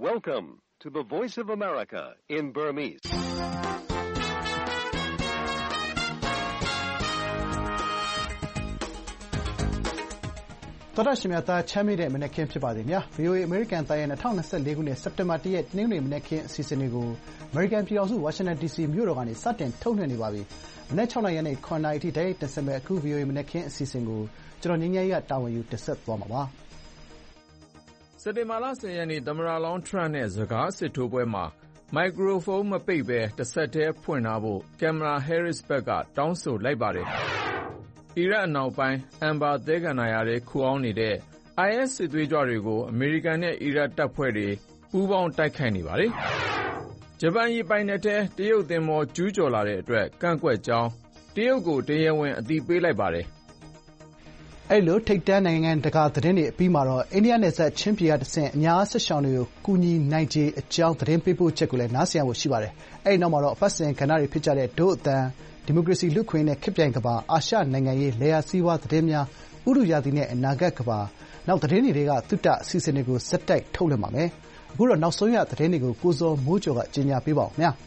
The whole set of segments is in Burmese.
Welcome to the Voice of America in Burmese. ။သောတာရှင်များသားချမ်းမြေ့တဲ့မနက်ခင်းဖြစ်ပါစေဗျာ။ VOA အမေရိကန်သားရဲ့2024ခုနှစ်စက်တင်ဘာ1ရက်တနင်္ဂနွေမနက်ခင်းအစီအစဉ်တွေကိုအမေရိကန်ပြည်ထောင်စုဝါရှင်တန် DC မြို့တော်ကနေစတင်ထုတ်လွှင့်နေပါပြီ။မနက်6:00နာရီနဲ့9:00နာရီထိတိုက်ရိုက်တင်ဆက်မယ့်အခု VOA မနက်ခင်းအစီအစဉ်ကိုကျွန်တော်ငင်းငယ်ကြီးကတာဝန်ယူတင်ဆက်သွားမှာပါ။စက်တင်ဘာလ10ရက်နေ့သမ္မတလောင်းထရန့်နဲ့စကားစစ်ထိုးပွဲမှာမိုက်ခရိုဖုန်းမပိတ်ဘဲတစ်ဆက်တည်းဖွင့်ထားဖို့ကင်မရာဟဲရစ်ဘက်ကတောင်းဆိုလိုက်ပါတယ်။အီရတ်အနောက်ပိုင်းအမ်ဘာသဲကန္တာရထဲခိုအောင်းနေတဲ့ IS စစ်သွေးကြွတွေကိုအမေရိကန်နဲ့အီရတ်တပ်ဖွဲ့တွေပူးပေါင်းတိုက်ခိုက်နေပါတယ်။ဂျပန်ရေပိုင်နက်ထဲတရုတ်သင်္ဘောကျူးကျော်လာတဲ့အတွက်ကန့်ကွက်ကြောင်းတရုတ်ကိုတရားဝင်အသိပေးလိုက်ပါတယ်။အဲဒီလိုထိပ်တန်းနိုင်ငံတကာသတင်းတွေအပြီးမှာတော့အိန္ဒိယနယ်စပ်ချင်းပြည်ကတဆင့်အများစစ်ရှောင်တွေကိုကူညီနိုင်ခြေအကြောင်းသတင်းပေးပို့ချက်ကိုလည်းနားဆင်ရဖို့ရှိပါတယ်။အဲဒီနောက်မှာတော့အပတ်စဉ်ကဏ္ဍတွေဖြစ်ကြတဲ့ဒို့အသံဒီမိုကရေစီလူ့အခွင့်အရေးနဲ့ခေတ်ပြိုင်ကမ္ဘာအာရှနိုင်ငံရေးလယ်ယာစီးပွားသတင်းများဥတုရာသီနဲ့အနာဂတ်ကမ္ဘာနောက်သတင်းတွေထဲကသုတအစီအစဉ်တွေကိုဆက်တိုက်ထုတ်လွှင့်ပါမယ်။အခုတော့နောက်ဆုံးရသတင်းတွေကိုကိုဇော်မိုးကျော်ကကြီးညာပေးပါဦးခင်ဗျာ။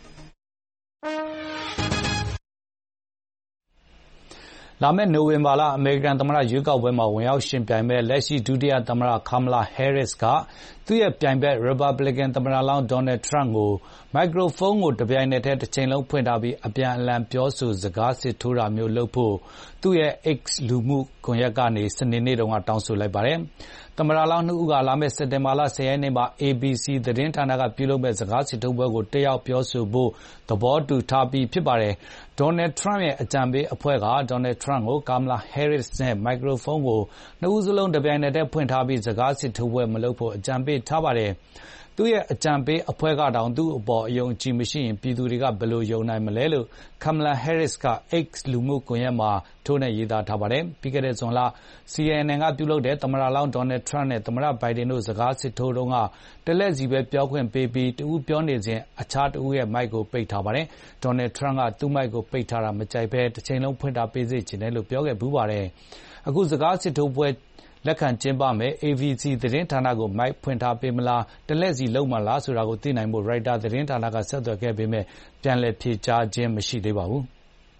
လာမယ့်နိုဝင်ဘာလအမေရိကန်သမ္မတရွေးကောက်ပွဲမှာဝင်ရောက်ယှဉ်ပြိုင်မယ့်လက်ရှိဒုတိယသမ္မတကမ်မလာဟဲရစ်ကသူ့ရဲ့ပြိုင်ဘက်ရီပတ်ဘလစ်ကန်သမ္မတလောင်းဒေါ်နယ်ထရန့်ကိုမိုက်ခရိုဖုန်းကိုတပြိုင်နက်တည်းတစ်ချိန်လုံးဖွင့်ထားပြီးအပြန်အလှန်ပြောဆိုစကားစစ်ထိုးတာမျိုးလုပ်ဖို့သူ့ရဲ့ X လူမှုကွန်ရက်ကနေစနေနေ့တုန်းကတောင်းဆိုလိုက်ပါတယ်။သမ္မတလောင်းနှစ်ဦးကလာမယ့်စက်တင်ဘာလ10ရက်နေ့မှာ ABC သတင်းဌာနကပြုလုပ်မယ့်စကားစစ်ထိုးပွဲကိုတက်ရောက်ပြောဆိုဖို့သဘောတူထားပြီးဖြစ်ပါတယ်။ဒေါ်နယ်ထရန့်ရဲ့အကြံပေးအဖွဲ့ကဒေါ်နယ်ထရန့်ကိုကမ်မလာဟဲရစ်နဲ့မိုက်ခရိုဖုန်းကိုနှစ်ဦးစလုံးတပြိုင်နက်တည်းဖွင့်ထားပြီးစကားစစ်ထိုးပွဲမလုပ်ဖို့အကြံပေးထားပါတယ်။သူ့ရဲ့အကြံပေးအဖွဲ့ကတောင်သူ့အပေါ်အယုံကြည်မရှိရင်ပြည်သူတွေကဘယ်လိုယုံနိုင်မလဲလို့ကမ်မလာဟဲရစ်က X လူမှုကွန်ရက်မှာထိုးနှက်ရေးသားထားပါတယ်။ပြီးခဲ့တဲ့ဇွန်လ CNN ကပြုလုပ်တဲ့သမ္မတလောင်းဒေါ်နယ်ထရန့်နဲ့သမ္မတဘိုင်ဒန်တို့စကားစစ်ထိုးတုန်းကတလှည့်စီပဲပြောခွင့်ပေးပြီးတဦးပြောနေစဉ်အခြားတဦးရဲ့မိုက်ကိုပိတ်ထားပါတယ်။ဒေါ်နယ်ထရန့်ကသူ့မိုက်ကိုပိတ်ထားတာမကြိုက်ဘဲတစ်ချိန်လုံးဖွင့်ထားပေးစေချင်တယ်လို့ပြောခဲ့ဘူးပါတယ်။အခုစကားစစ်ထိုးပွဲလက်ခံကျင်းပမယ် ABC သတင်းဌာနကိုမိုက်ဖွင့်ထားပေးမလားတလက်စီလုံးမလားဆိုတာကိုသိနိုင်ဖို့ရိုက်တာသတင်းဌာနကဆက်သွယ်ခဲ့ပေမဲ့ပြန်လည်ဖြေကြားခြင်းမရှိသေးပါဘူး။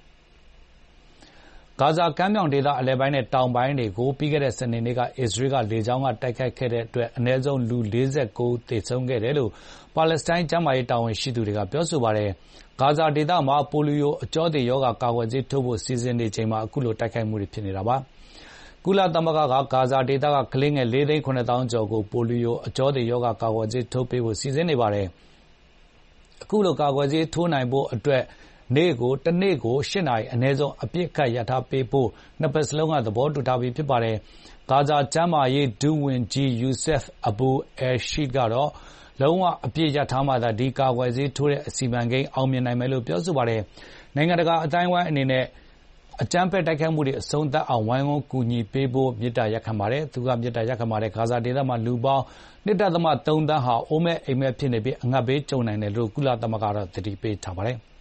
ဂါဇာကမ်းမြောင်ဒေသအလယ်ပိုင်းနဲ့တောင်ပိုင်းတွေကိုပြီးခဲ့တဲ့စနေနေ့ကအစ္စရေးကလေကြောင်းကတိုက်ခိုက်ခဲ့တဲ့အတွက်အနည်းဆုံးလူ49ဦးသေဆုံးခဲ့တယ်လို့ပါလက်စတိုင်းကျန်းမာရေးတာဝန်ရှိသူတွေကပြောဆိုပါတယ်။ဂါဇာဒေသမှာပိုလီယိုအကြောသေရောဂါကာကွယ်ဆေးထိုးဖို့စီစဉ်နေချိန်မှာအခုလိုတိုက်ခိုက်မှုတွေဖြစ်နေတာပါ။ကုလသမဂ္ဂကဂါဇာဒေသကကလေးငယ်4,900,000 ကျော်ကိုပိုလီယိုအကြောသေရောဂါကာကွယ်ဆေးထိုးပေးဖို့စီစဉ်နေပါတယ်။အခုလိုကာကွယ်ဆေးထိုးနိုင်ဖို့အတွက်တနေ့ကို8နာရီအနည်းဆုံးအပြည့်အခတ်ရထားပေးဖို့နှစ်ပတ်စလုံးကသဘောတူထားပြီးဖြစ်ပါတယ်။ဂါဇာကျန်းမာရေးဒုဝန်ကြီးယူဆက်အဘူအယ်ရှိကတော့လုံးဝအပြည့်ရထားမှသာဒီကာကွယ်ဆေးထိုးတဲ့အစီအမံကိန်းအောင်မြင်နိုင်မယ်လို့ပြောဆိုပါတယ်။နိုင်ငံတကာအတိုင်းအဝိုင်းအနေနဲ့အကြမ်းဖက်တိုက်ခိုက်မှုတွေအဆုံးသတ်အောင်ဝိုင်းဝန်းကူညီပေးဖို့မေတ္တာရပ်ခံပါတယ်။သူကမေတ္တာရပ်ခံပါတယ်။ဂါဇာဒေသမှာလူပေါင်း 1.3 သန်းဟာအိုးမဲ့အိမ်မဲ့ဖြစ်နေပြီးအငတ်ဘေးကြုံနိုင်တယ်လို့ကုလသမဂ္ဂကသတိပေးထားပါတယ်။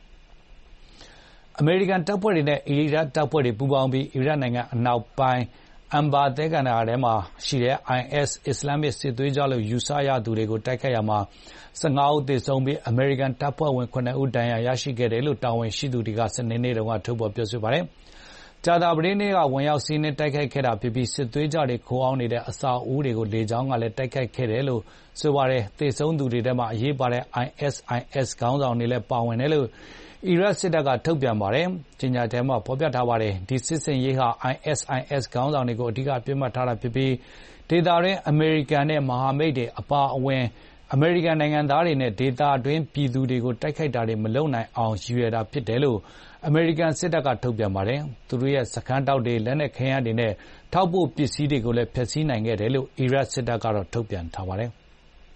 အမေရိကန်တပ်ဖွဲ့တွေနဲ့အီရတ်တပ်ဖွဲ့တွေပူးပေါင်းပြီးအီရတ်နိုင်ငံအနောက်ပိုင်းအမ်ဘာသဲကန္တာရထဲမှာရှိတဲ့ IS အစ္စလာမစ်စစ်သွေးကြွလို့ယူဆရသူတွေကိုတိုက်ခိုက်ရမှာ15ဦးသေဆုံးပြီးအမေရိကန်တပ်ဖွဲ့ဝင်9ဦးဒဏ်ရာရရှိခဲ့တယ်လို့တာဝန်ရှိသူတွေကစနေနေ့တုန်းကထုတ်ဖော်ပြောဆိုပါတယ်။ကြာသပတေးနေ့ကဝင်ရောက်စီးနင်းတိုက်ခိုက်ခဲ့တာဖြစ်ပြီးစစ်သွေးကြွတွေခိုးအောင်းနေတဲ့အဆောက်အဦတွေကိုလေကြောင်းကလည်းတိုက်ခိုက်ခဲ့တယ်လို့ဆိုပါတယ်။သေဆုံးသူတွေထဲမှာအရေးပါတဲ့ ISIS ခေါင်းဆောင်တွေလည်းပါဝင်တယ်လို့အီရတ်စစ်တပ်ကထုတ်ပြန်ပါတယ်။ကြေညာချက်မှာဖော်ပြထားပါတယ်။ဒီစစ်စင်ရေးဟာ ISIS ခေါင်းဆောင်တွေကိုအဓိကပြစ်မှတ်ထားတာဖြစ်ပြီးဒေသတွင်းအမေရိကန်နဲ့မဟာမိတ်တွေအပါအဝင်အမေရိကန်နိုင်ငံသားတွေနဲ့ဒေသတွင်းပြည်သူတွေကိုတိုက်ခိုက်တာတွေမလုပ်နိုင်အောင်ရည်ရွယ်တာဖြစ်တယ်လို့အမေရိကန်စစ်တပ်ကထုတ်ပြန်ပါတယ်။သူတို့ရဲ့စခန်းတောက်တွေလက်နက်ခဲယမ်းတွေနဲ့ထောက်ပို့ပစ္စည်းတွေကိုလည်းဖျက်ဆီးနိုင်ခဲ့တယ်လို့အီရတ်စစ်တပ်ကတော့ထုတ်ပြန်ထားပါတယ်။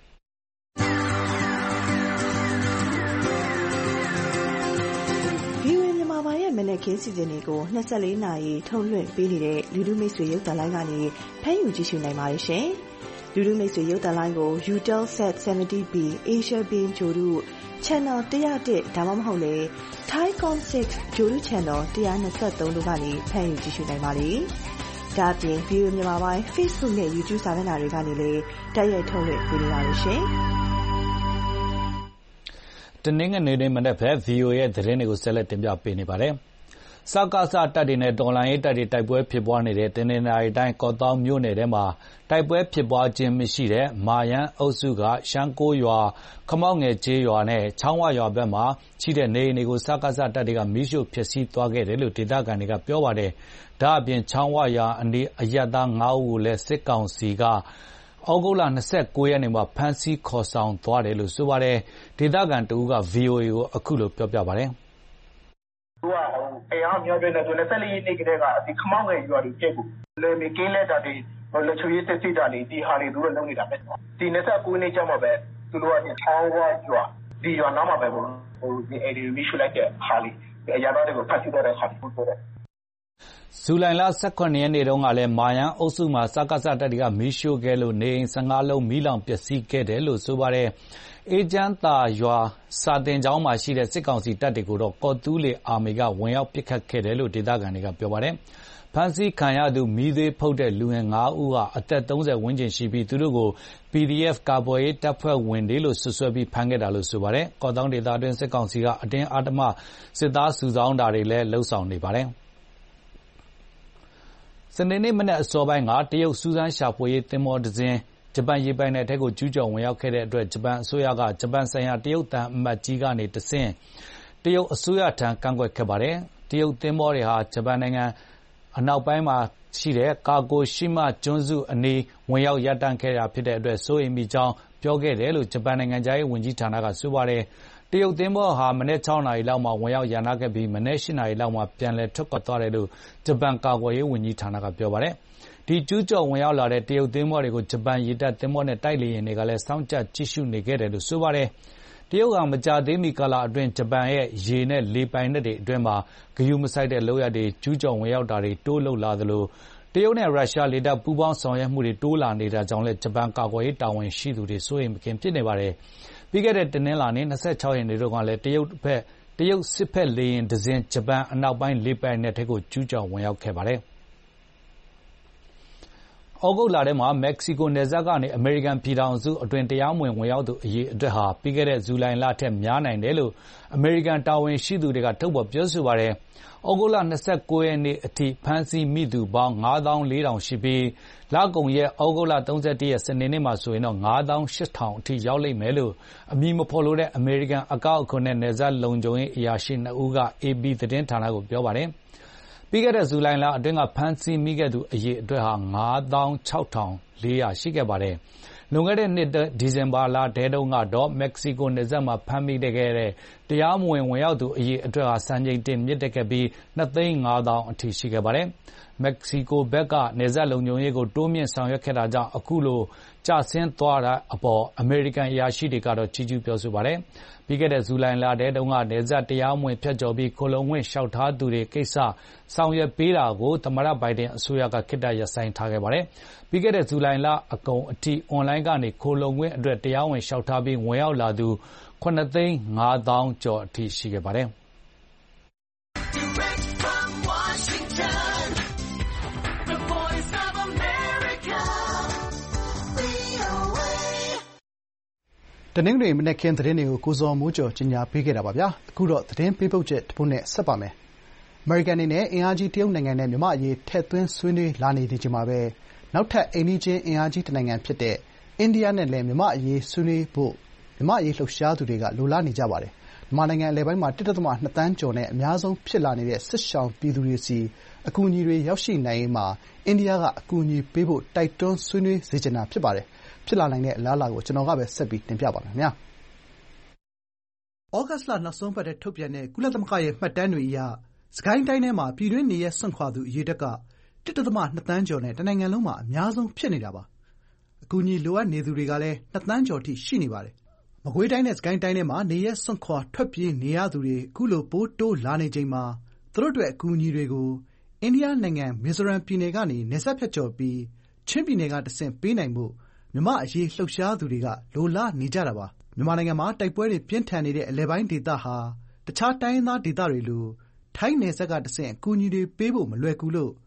မနက်ခင်းစီစဉ်တွေကို24နာရီထုတ်လွှင့်ပေးနေတဲ့လူထုမိတ်ဆွေရုပ်သံလိုင်းကနေဖမ်းယူကြည့်ရှုနိုင်ပါတယ်ရှင်။လူထုမိတ်ဆွေရုပ်သံလိုင်းကို Utelsat 70B Asia Beam ဂျိုရု Channel 101ဒါမှမဟုတ်လေ Thaicom 6ဂျိုရု Channel 123တို့ကနေဖမ်းယူကြည့်ရှုနိုင်ပါတယ်။ဒါ့အပြင် VOA မြန်မာပိုင်း Facebook နဲ့ YouTube စာမျက်နှာတွေကနေလည်းတိုက်ရိုက်ထုတ်လွှင့်ပေးနေပါတယ်ရှင်။တနင်္ဂနွေနေ့မနက်ဘက် VOA ရဲ့သတင်းတွေကိုဆက်လက်တင်ပြပေးနေပါတယ်။စကစတပ်တွေနဲ့တော်လှန်ရေးတပ်တွေတိုက်ပွဲဖြစ်ပွားနေတဲ့တနင်္သာရီတိုင်းကော့သောင်းမြို့နယ်ထဲမှာတိုက်ပွဲဖြစ်ပွားခြင်းမရှိတဲ့မာယန်းအုပ်စုကရှမ်းကိုရွာခမောက်ငယ်ကျေးရွာနဲ့ချောင်းဝရွာဘက်မှာရှိတဲ့နေအိမ်တွေကိုစကစတပ်တွေကမီးရှို့ဖျက်ဆီးသွားခဲ့တယ်လို့ဒေသခံတွေကပြောပါတယ်။ဒါ့အပြင်ချောင်းဝရွာအနီးအရပ်သား9ဦးကိုလည်းစစ်ကောင်စီကဩဂုတ်လ29ရက်နေ့မှာဖမ်းဆီးခေါ်ဆောင်သွားတယ်လို့ဆိုပါတယ်။ဒေသခံတဦးက VOA ကိုအခုလိုပြောပြပါတယ်။သူကအိမ်အောင်မြောက်တဲ့နဲ့24ရက်နေ့ကတည်းကဒီခမောက်ငယ်ရွာတွေကျက်ကိုလေမီကင်းလက်တာတွေလက်ချွေးစစ်စစ်တာတွေဒီဟာတွေသူတို့လုပ်နေတာပဲဒီ29နေ့ကျမှပဲသူတို့ကချောင်းဝရွာဒီရွာနားမှာပဲဒီအဲ့ဒီမီရှူလိုက်တဲ့ဟာလေးအရာသားတွေကိုဖတ်ကြည့်တဲ့ဟာကိုပြောတယ်ဇူလိုင်လ18ရက်နေ့တုန်းကလည်းမာယန်းအုပ်စုမှာစကစတပ်တွေကမီးရှို့ခဲ့လို့နေအိမ်15လုံးမီးလောင်ပျက်စီးခဲ့တယ်လို့ဆိုပါတယ်။အေဂျန်တာရွာစာတင်ကျောင်းမှာရှိတဲ့စစ်ကောင်စီတပ်တွေကိုတော့ကော်တူးလေအာမီကဝင်ရောက်ပစ်ခတ်ခဲ့တယ်လို့ဒေသခံတွေကပြောပါတယ်။ဖမ်းဆီးခံရသူမီးသွေးဖုတ်တဲ့လူငယ်9ဦးဟာအသက်30ဝန်းကျင်ရှိပြီးသူတို့ကို PDF ကာကွယ်ရေးတပ်ဖွဲ့ဝင်တွေလို့ဆွဆွဲပြီးဖမ်းခဲ့တာလို့ဆိုပါတယ်။ကော်တောင်းဒေသအတွင်းစစ်ကောင်စီကအတင်းအဓမ္မစစ်သားစုဆောင်းတာတွေလည်းလှုပ်ဆောင်နေပါတယ်။စနေနေ့မနက်အစောပိုင်းကတရုတ်စူးစမ်းရှာဖွေရေးသင်္ဘောတစ်စင်းဂျပန်ရေပိုင်နက်ထဲကိုကျူးကျော်ဝင်ရောက်ခဲ့တဲ့အတွက်ဂျပန်အစိုးရကဂျပန်ဆိုင်ရာတရုတ်သံအမတ်ကြီးကနေတဆင့်တရုတ်အစိုးရထံကန့်ကွက်ခဲ့ပါတယ်။တရုတ်သင်္ဘောတွေဟာဂျပန်နိုင်ငံအနောက်ပိုင်းမှာရှိတဲ့ကာဂိုရှိမကျွန်းစုအနီးဝင်ရောက်ရပ်တန့်ခဲ့တာဖြစ်တဲ့အတွက်စိုးရိမ်မိကြောင်းပြောခဲ့တယ်လို့ဂျပန်နိုင်ငံခြားရေးဝန်ကြီးဌာနကဆိုပါတယ်။တရုတ်သင်္ဘောဟာမနက်6နာရီလောက်မှာဝင်ရောက်ရန်နာခဲ့ပြီးမနက်8နာရီလောက်မှာပြန်လည်ထွက်ခွာသွားတယ်လို့ဂျပန်ကာကွယ်ရေးဝန်ကြီးဌာနကပြောပါတယ်။ဒီကျူးကျော်ဝင်ရောက်လာတဲ့တရုတ်သင်္ဘောတွေကိုဂျပန်ရေတပ်သင်္ဘောနဲ့တိုက်လေယာဉ်တွေကလည်းစောင့်ကြပ်ကြည့်ရှုနေခဲ့တယ်လို့ဆိုပါတယ်။တရုတ်ကမကြာသေးမီကာလအတွင်းဂျပန်ရဲ့ရေနဲ့လေပိုင်နက်တွေအတွင်းမှာဂရုမစိုက်တဲ့လုပ်ရပ်တွေကျူးကျော်ဝင်ရောက်တာတွေတိုးလုပ်လာသလိုတရုတ်နဲ့ရုရှားလေတပ်ပူးပေါင်းဆောင်ရွက်မှုတွေတိုးလာနေတာကြောင့်လည်းဂျပန်ကာကွယ်ရေးတာဝန်ရှိသူတွေစိုးရိမ်မကင်းဖြစ်နေပါတယ်။ပြီးခဲ့တဲ့တနင်္လာနေ့26ရက်နေ့တုန်းကလည်းတရုတ်စစ်ဖက်လေယာဉ်တစ်စင်းဂျပန်အနောက်ပိုင်းလေပိုင်နက်ထဲကိုကျူးကျော်ဝင်ရောက်ခဲ့ပါတယ်။ဩဂုတ်လထဲမှာမက္ကဆီကိုနယ်စပ်ကနေအမေရိကန်ပြည်ထောင်စုအတွင်းတရားမဝင်ဝင်ရောက်သူအရေအတွက်ဟာပြီးခဲ့တဲ့ဇူလိုင်လထက်များနိုင်တယ်လို့အမေရိကန်တာဝန်ရှိသူတွေကထုတ်ဖော်ပြောဆိုပါတယ်။ဩဂုတ်လ29ရက်နေ့အထိဖမ်းဆီးမိသူပေါင်း94,000ရှိပြီးလကုန်ရက်ဩဂုတ်လ31ရက်စနေနေ့မှာဆိုရင်တော့98,000အထိရောက်လိမ့်မယ်လို့အမည်မဖော်လိုတဲ့အမေရိကန်အကောက်အခွန်နဲ့နယ်စပ်လုံခြုံရေးအရာရှိ2ဦးက AP သတင်းဌာနကိုပြောပါတယ်။ပြီးခဲ့တဲ့ဇူလိုင်လအတွင်းကဖမ်းဆီးမိခဲ့သူအရေအတွက်ဟာ96,400ရှိခဲ့ပါတယ်။လွန်ခဲ့တဲ့နှစ်ဒီဇင်ဘာလထဲတုန်းကတော့မက္ကဆီကိုနယ်စပ်မှာဖမ်းမိခဲ့တဲ့တရားမဝင်ဝင်ရောက်သူအရေအတွက်ဟာစံချိန်တင်မြင့်တက်ခဲ့ပြီး2,500,000အထိရှိခဲ့ပါတယ်။မက္ကဆီကိုဘက်ကနယ်စပ်လုံခြုံရေးကိုတိုးမြင့်ဆောင်ရွက်ခဲ့တာကြောင့်အခုလိုကျဆင်းသွားတဲ့အပေါ်အမေရိကန်အရာရှိတွေကတော့ချီးကျူးပြောဆိုပါတယ်။ပြီးခဲ့တဲ့ဇူလိုင်လထဲတုန်းကနယ်စပ်တရားမဝင်ဖြတ်ကျော်ပြီးခိုလုံဝင်လျှောက်ထားသူတွေကိစ္စဆောင်ရွက်ပေးတာကိုသမ္မတဘိုင်ဒန်အစိုးရကခေတ္တရပ်ဆိုင်းထားခဲ့ပါတယ်။ပြီးခဲ့တဲ့ဇူလိုင်လအကုန်အထိအွန်လိုင်းကနေခိုလုံဝင်အတွက်တရားဝင်လျှောက်ထားပြီးဝင်ရောက်လာသူ9,500,000ကျော်အထိရှိခဲ့ပါတယ်။တနင်္ဂနွေမနက်ခင်းသတင်းတွေကိုကိုဇော်မိုးကျော်ကြီးညာပေးခဲ့တာပါဗျာ။အခုတော့သတင်းပေးပုတ်ချက်တစ်ပုဒ်နဲ့ဆက်ပါမယ်။အမေရိကန်အနေနဲ့အင်အားကြီးတရုတ်နိုင်ငံနဲ့မြန်မာ့အရေးထည့်သွင်းဆွေးနွေးလာနေချိန်မှာပဲနောက်ထပ်အိမ်နီးချင်းအင်အားကြီးတစ်နိုင်ငံဖြစ်တဲ့အိန္ဒိယနဲ့လည်းမြန်မာ့အရေးဆွေးနွေးဖို့မြန်မာ့အရေးလှုပ်ရှားသူတွေကလိုလားနေကြပါတယ်။မြန်မာနိုင်ငံအလယ်ပိုင်းမှာ 1.2 သန်းကျော်နဲ့အများဆုံးဖြစ်လာနေတဲ့စစ်ရှောင်ပြည်သူတွေဆီအကူအညီတွေရောက်ရှိနိုင်ရေးမှာအိန္ဒိယကအကူအညီပေးဖို့တိုက်တွန်းဆွေးနွေးစေချင်တာဖြစ်ပါတယ်။ဖြစ်လာနိုင်တဲ့အလားအလာကိုကျွန်တော်ကပဲဆက်ပြီးတင်ပြပါမယ်ခင်ဗျာ။ဩဂတ်စ်လနောက်ဆုံးပတ်ထဲထုတ်ပြန်တဲ့ကုလသမဂ္ဂရဲ့မှတ်တမ်းတွေအရစစ်ကိုင်းတိုင်းထဲမှာပြည်တွင်းနေရပ်စွန့်ခွာသူအရေအတွက်က 1.2 သန်းကျော်နဲ့တနိုင်ငံလုံးမှာအများဆုံးဖြစ်နေတာပါ။အကူအညီလိုအပ်နေသူတွေကလည်း2 သန်းကျော်အထိရှိနေပါတယ်။မကွေးတိုင်းနဲ့စစ်ကိုင်းတိုင်းထဲမှာနေရပ်စွန့်ခွာထွက်ပြေးနေရသူတွေအခုလိုပိုတိုးလာနေချိန်မှာသူတို့အတွက်အကူအညီတွေကိုအိန္ဒိယနိုင်ငံမီဇိုရမ်ပြည်နယ်ကနေနယ်စပ်ဖြတ်ကျော်ပြီးချင်းပြည်နယ်ကတဆင့်ပေးနိုင်ဖို့မြန်မာ့အရေးလှုပ်ရှားသူတွေကလိုလားနေကြတာပါ။မြန်မာနိုင်ငံမှာတိုက်ပွဲတွေပြင်းထန်နေတဲ့အလယ်ပိုင်းဒေသဟာတခြားတိုင်းရင်းသားဒေသတွေလိုထိုင်းနယ်စပ်ကတဆင့်အကူအညီတွေပေးဖို့မလွယ်ကူလို့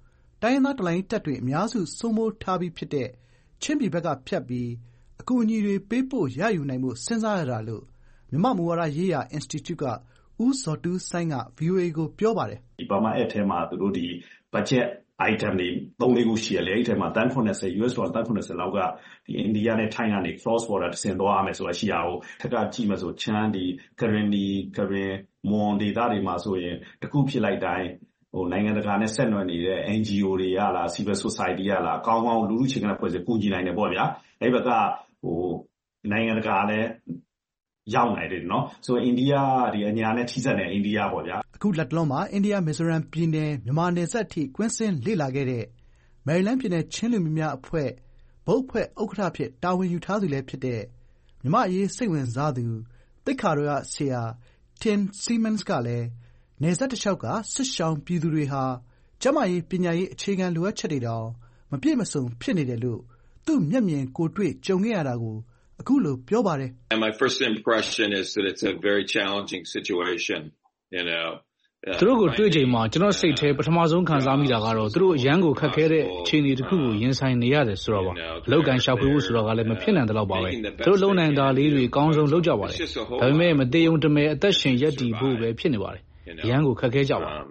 တိုင်းရင်းသားတော်လှန်ရေးတပ်တွေအများစုစိုးမိုးထားပြီးဖြစ်တဲ့ချင်းပြည်ဘက်ကဖြတ်ပြီးအကူအညီတွေပေးပို့ရယူနိုင်ဖို့စဉ်းစားရတာလို့မြန်မာ့မူဝါဒရေးရာအင်စတီကျုကဦးဇော်တူးစိုင်းက VOA ကိုပြောပါတယ်။ဒီ Burma Act ထဲမှာသူတို့ဒီ budget item တွေ3-4ခုရှိရလေအဲ့ထဲမှာတန်း80 US ဒေါ်လာတန်း80လောက်ကဒီအိန္ဒိယနဲ့ထိုင်းကနေ cross border တဆင့်သွားရမယ်ဆိုတာရှိရအောင်ထက်ကကြည့်မှဆိုချမ်းဒီကရင်မွန်ဒေသတွေမှာဆိုရင်တခုဖြစ်လိုက်တိုင်းနိုင်ငံတကာနဲ့ဆက်နွယ်နေတဲ့ NGO တွေရလား Civil Society ရလားအကောင်းကောင်းလူလူချင်းကဖွဲ့စည်းကူညီနိုင်တယ်ပေါ့ဗျာအဲ့ဘက်ကနိုင်ငံတကာလည်းရောက်နိုင်တယ်နော်ဆိုအိန္ဒိယဒီအညာနဲ့ထိစပ်နေအိန္ဒိယပေါ့ဗျာအခုလက်တလုံးမှာအိန္ဒိယမီဇိုရမ်ပြည်နယ်မြန်မာနယ်စပ်ထိကွင်းစင်းလေ့လာခဲ့တဲ့မယ်ရီလန်းပြည်နယ်ချင်းလူမျိုးများအဖွဲ့ဘုတ်အဖွဲ့ဥက္ကဋ္ဌဖြစ်တာဝန်ယူထားသူလည်းဖြစ်တဲ့မြန်မာအရေးစိတ်ဝင်စားသူသိက္ခာတော်ရဆရာ Tim Siemens ကလည်းနယ်စပ်တစ်လျှောက်ကစစ်ရှောင်ပြည်သူတွေဟာကျန်းမာရေးပညာရေးအခြေခံလိုအပ်ချက်တွေတောင်မပြည့်မစုံဖြစ်နေတယ်လို့သူ့မျက်မြင်ကိုယ်တွေ့ကြုံခဲ့ရတာကိုအခုလိုပြောပါတယ်။ And my first impression is that it's a very challenging situation, you know. သူတို့ကိုတွေ့ချိန်မှာကျွန်တော်စိတ်ထဲပထမဆုံးခံစားမိတာကတော့သူတို့အရန်ကိုခက်ခဲတဲ့အခြေအနေတစ်ခုကိုရင်ဆိုင်နေရတယ်ဆိုတော့ပါအလောက်ကန်ရှာဖွေဖို့ဆိုတော့ကလည်းမဖြစ်နိုင်တဲ့လောက်ပါပဲသူတို့လုံနိုင်တာလေးတွေအကောင်းဆုံးလုပ်ကြပါတယ်ဒါပေမဲ့မသေးုံတမဲအသက်ရှင်ရပ်တည်ဖို့ပဲဖြစ်နေပါတယ်အရန်ကိုခက်ခဲကြပါတယ်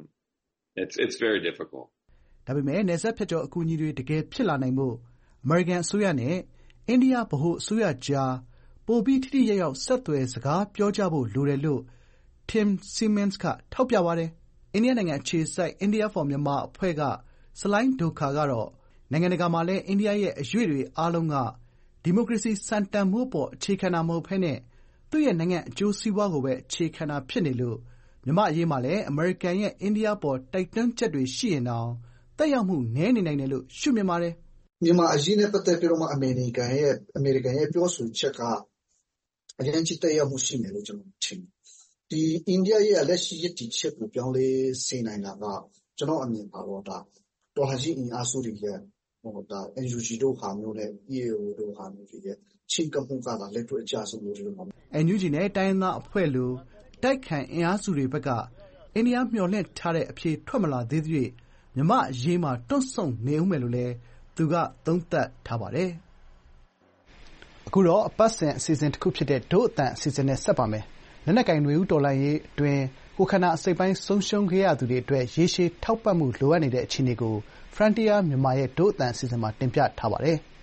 It's very difficult ဒါပေမဲ့နယ်စပ်ဖြတ်ကျော်အကူအညီတွေတကယ်ဖြစ်လာနိုင်ဖို့အမေရိကန်အစိုးရနဲ့အိန္ဒိယဗဟိုအစိုးရကြားပိုပြီးထိထိရောက်ဆက်သွယ်စကားပြောကြဖို့လိုတယ်လို့Tim Siemens ကထောက်ပြပါတယ်။အိန္ဒိယနိုင်ငံအခြေစိုက် India for Myanmar အဖွဲ့ကဆလိုင်းဒိုခါကတော့နိုင်ငံတကာမှာလည်းအိန္ဒိယရဲ့အရွေ့တွေအားလုံးကဒီမိုကရေစီစံတန်ဖိုးပေါ်အခြေခံတာမဟုတ်ဘဲနဲ့သူ့ရဲ့နိုင်ငံအကျိုးစီးပွားကိုပဲအခြေခံတာဖြစ်နေလို့မြန်မာအရေးမှာလည်းအမေရိကန်ရဲ့အိန္ဒိယပေါ်တိုက်တွန်းချက်တွေရှိရင်တောင်သက်ရောက်မှုနည်းနေနိုင်တယ်လို့ရှုမြင်ပါတယ်။မြန်မာအရေးနဲ့ပတ်သက်ပြီးတော့မှအမေရိကန်ရဲ့ပြောဆိုချက်ကအရင်ချိသက်ရောက်မှုရှိမယ်လို့ကျွန်တော်ထင်တယ်။ဒီအိန္ဒိယရဲ့လက်ရှိရည်တည်ချက်ကိုပြောင်းလဲစေနိုင်တာကကျွန်တော်အမြင်ပါတော့ဒါတော်လှန်ရေးအင်အားစုတွေရဲ့ဒါ NUG တို့ဟာမျိုးနဲ့ EAO တို့ဟာမျိုးတွေရဲ့ချင်းကမှုကသာလက်တွေ့အကျဆုံးလို့ပြောမှာ။ NUG နဲ့တိုင်းသားအဖွဲ့လိုတိုက်ခိုင်အင်အားစုတွေဘက်ကအိန္ဒိယမျှော်လင့်ထားတဲ့အဖြေထွက်မလာသေးသေးမြန်မာအရေးမှာတွန့်ဆုတ်နေဦးမယ်လို့လည်းသူကသုံးသပ်ထားပါတယ်။အခုတော့အပတ်စဉ်အစီအစဉ်တစ်ခုဖြစ်တဲ့ဒို့အတန်အစီအစဉ်နဲ့ဆက်ပါမယ်။လက်နက်ကိုင်တွေဦးတော်လှန်ရေးအတွင်းကိုခန္ဓာအစိတ်ပိုင်းဆုံးရှုံးခဲ့ရသူတွေအတွက်ရေရှည်ထောက်ပံ့မှုလိုအပ်နေတဲ့အခြေအနေကို Frontier မြန်မာရဲ့ဒို့အတန်အစီအစဉ်မှာတင်ပြထားပါတယ်။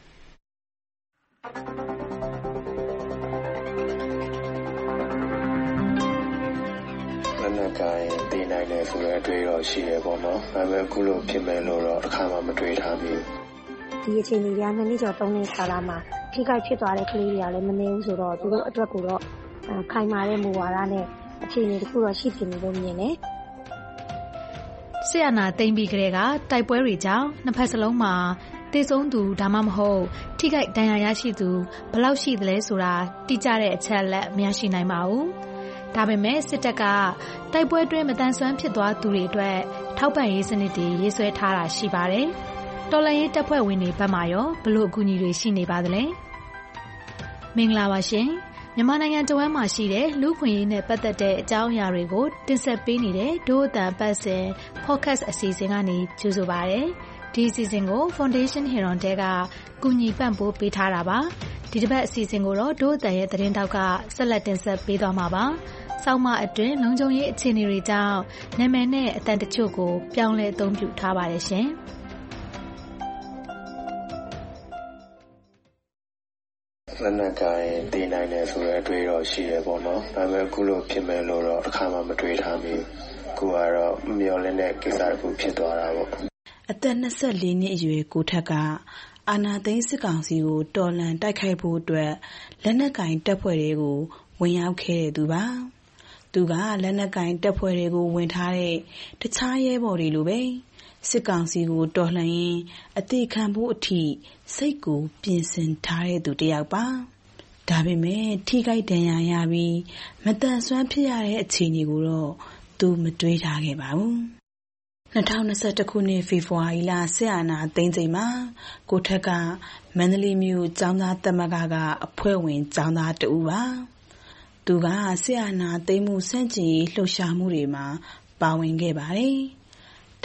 လက်နက်ကိုင်တည်နိုင်တယ်ဆိုတဲ့အတွေ့တော့ရှိရပေါ့နော်။ဒါပေမဲ့အခုလိုဖြစ်မယ်လို့တော့တစ်ခါမှမတွေ့ထားမိဘူး။ဒီအခြေအနေက2နှစ်ကျော်3နှစ်ကာလမှာထိခိုက်ဖြစ်သွားတဲ့ကလေးတွေကလည်းမနေဘူးဆိုတော့သူတို့အတွက်ကိုတော့ခိုင်မာတဲ့မူဝါဒနဲ့အခြေအနေတစ်ခုတော့ရှိဖြစ်နေလို့မြင်တယ်။ဆီယနာသိမ့်ပြီးကလေးကတိုက်ပွဲတွေကြောင့်နှစ်ဖက်စလုံးမှာတေဆုံးသူဒါမှမဟုတ်ထိခိုက်ဒဏ်ရာရရှိသူဘယ်လောက်ရှိသလဲဆိုတာတိကျတဲ့အချက်အလက်မရရှိနိုင်ပါဘူး။ဒါပေမဲ့စစ်တပ်ကတိုက်ပွဲအတွင်းမတန်ဆွမ်းဖြစ်သွားသူတွေအတွက်ထောက်ပံ့ရေးစနစ်တွေရေးဆွဲထားတာရှိပါတယ်။တော်လှန်ရေးတပ်ဖွဲ့ဝင်တွေဘက်မှရောဘယ်လိုအကူအညီတွေရှိနေပါသလဲ။မင်္ဂလာပါရှင်။မြန်မာနိုင်ငံတဝန်းမှာရှိတဲ့လူ့ခွင့်ရေးနဲ့ပတ်သက်တဲ့အကြောင်းအရာတွေကိုတင်ဆက်ပေးနေတဲ့ဒို့အတန်ပတ်စဉ် podcast အစီအစဉ်ကနေကြိုဆိုပါရစေ။ဒီအစီအစဉ်ကို Foundation Heron တဲကကူညီပံ့ပိုးပေးထားတာပါ။ဒီတစ်ပတ်အစီအစဉ်ကိုတော့ဒို့အတန်ရဲ့သတင်းတောက်ကဆက်လက်တင်ဆက်ပေးသွားမှာပါ။ဆောင်းမအတွင်းလုံခြုံရေးအခြေအနေတွေကြောင့်နာမည်နဲ့အတန်တချို့ကိုပြောင်းလဲအသုံးပြုထားပါတယ်ရှင်။လက်နက်ကိုင်တည်နိုင်တယ်ဆိုတဲ့အတွေ့တော့ရှိရပေါ့နော်။ဒါပေမဲ့အခုလိုဖြစ်မယ်လို့တော့တစ်ခါမှမတွေ့ထားမိဘူး။ကိုကတော့မျှော်လင့်တဲ့ကိစ္စတစ်ခုဖြစ်သွားတာပေါ့။အသက်24နှစ်အရွယ်ကိုထက်ကအာဏာသိမ်းစစ်ကောင်စီကိုတော်လှန်တိုက်ခိုက်ဖို့အတွက်လက်နက်ကင်တပ်ဖွဲ့တွေကိုဝင်ရောက်ခဲ့တဲ့သူပါ။သူကလက်နက်ကင်တပ်ဖွဲ့တွေကိုဝင်ထားတဲ့တခြားရဲဘော်တွေလိုပဲစစ်ကောင်စီကိုတော်လှန်ရင်းအသေးခံဖို့အထိစိတ်ကိုပြင်ဆင်ထားတဲ့သူတစ်ယောက်ပါ။ဒါပေမဲ့ထိခိုက်ဒဏ်ရာရပြီးမတန်ဆွမ်းဖြစ်ရတဲ့အခြေအနေကိုတော့သူမတွေးထားခဲ့ပါဘူး။2021ခုနှစ်ဖေဖော်ဝါရီလစစ်အာဏာသိမ်းချိန်မှာကိုထက်ကမန္တလေးမြို့ကျောင်းသားသမဂ္ဂကအဖွဲ့ဝင်ကျောင်းသားတဦးပါ။သူကစစ်အာဏာသိမ်းမှုစန့်ကျင်ရေးလှုပ်ရှားမှုတွေမှာပါဝင်ခဲ့ပါတယ်။ ဒါ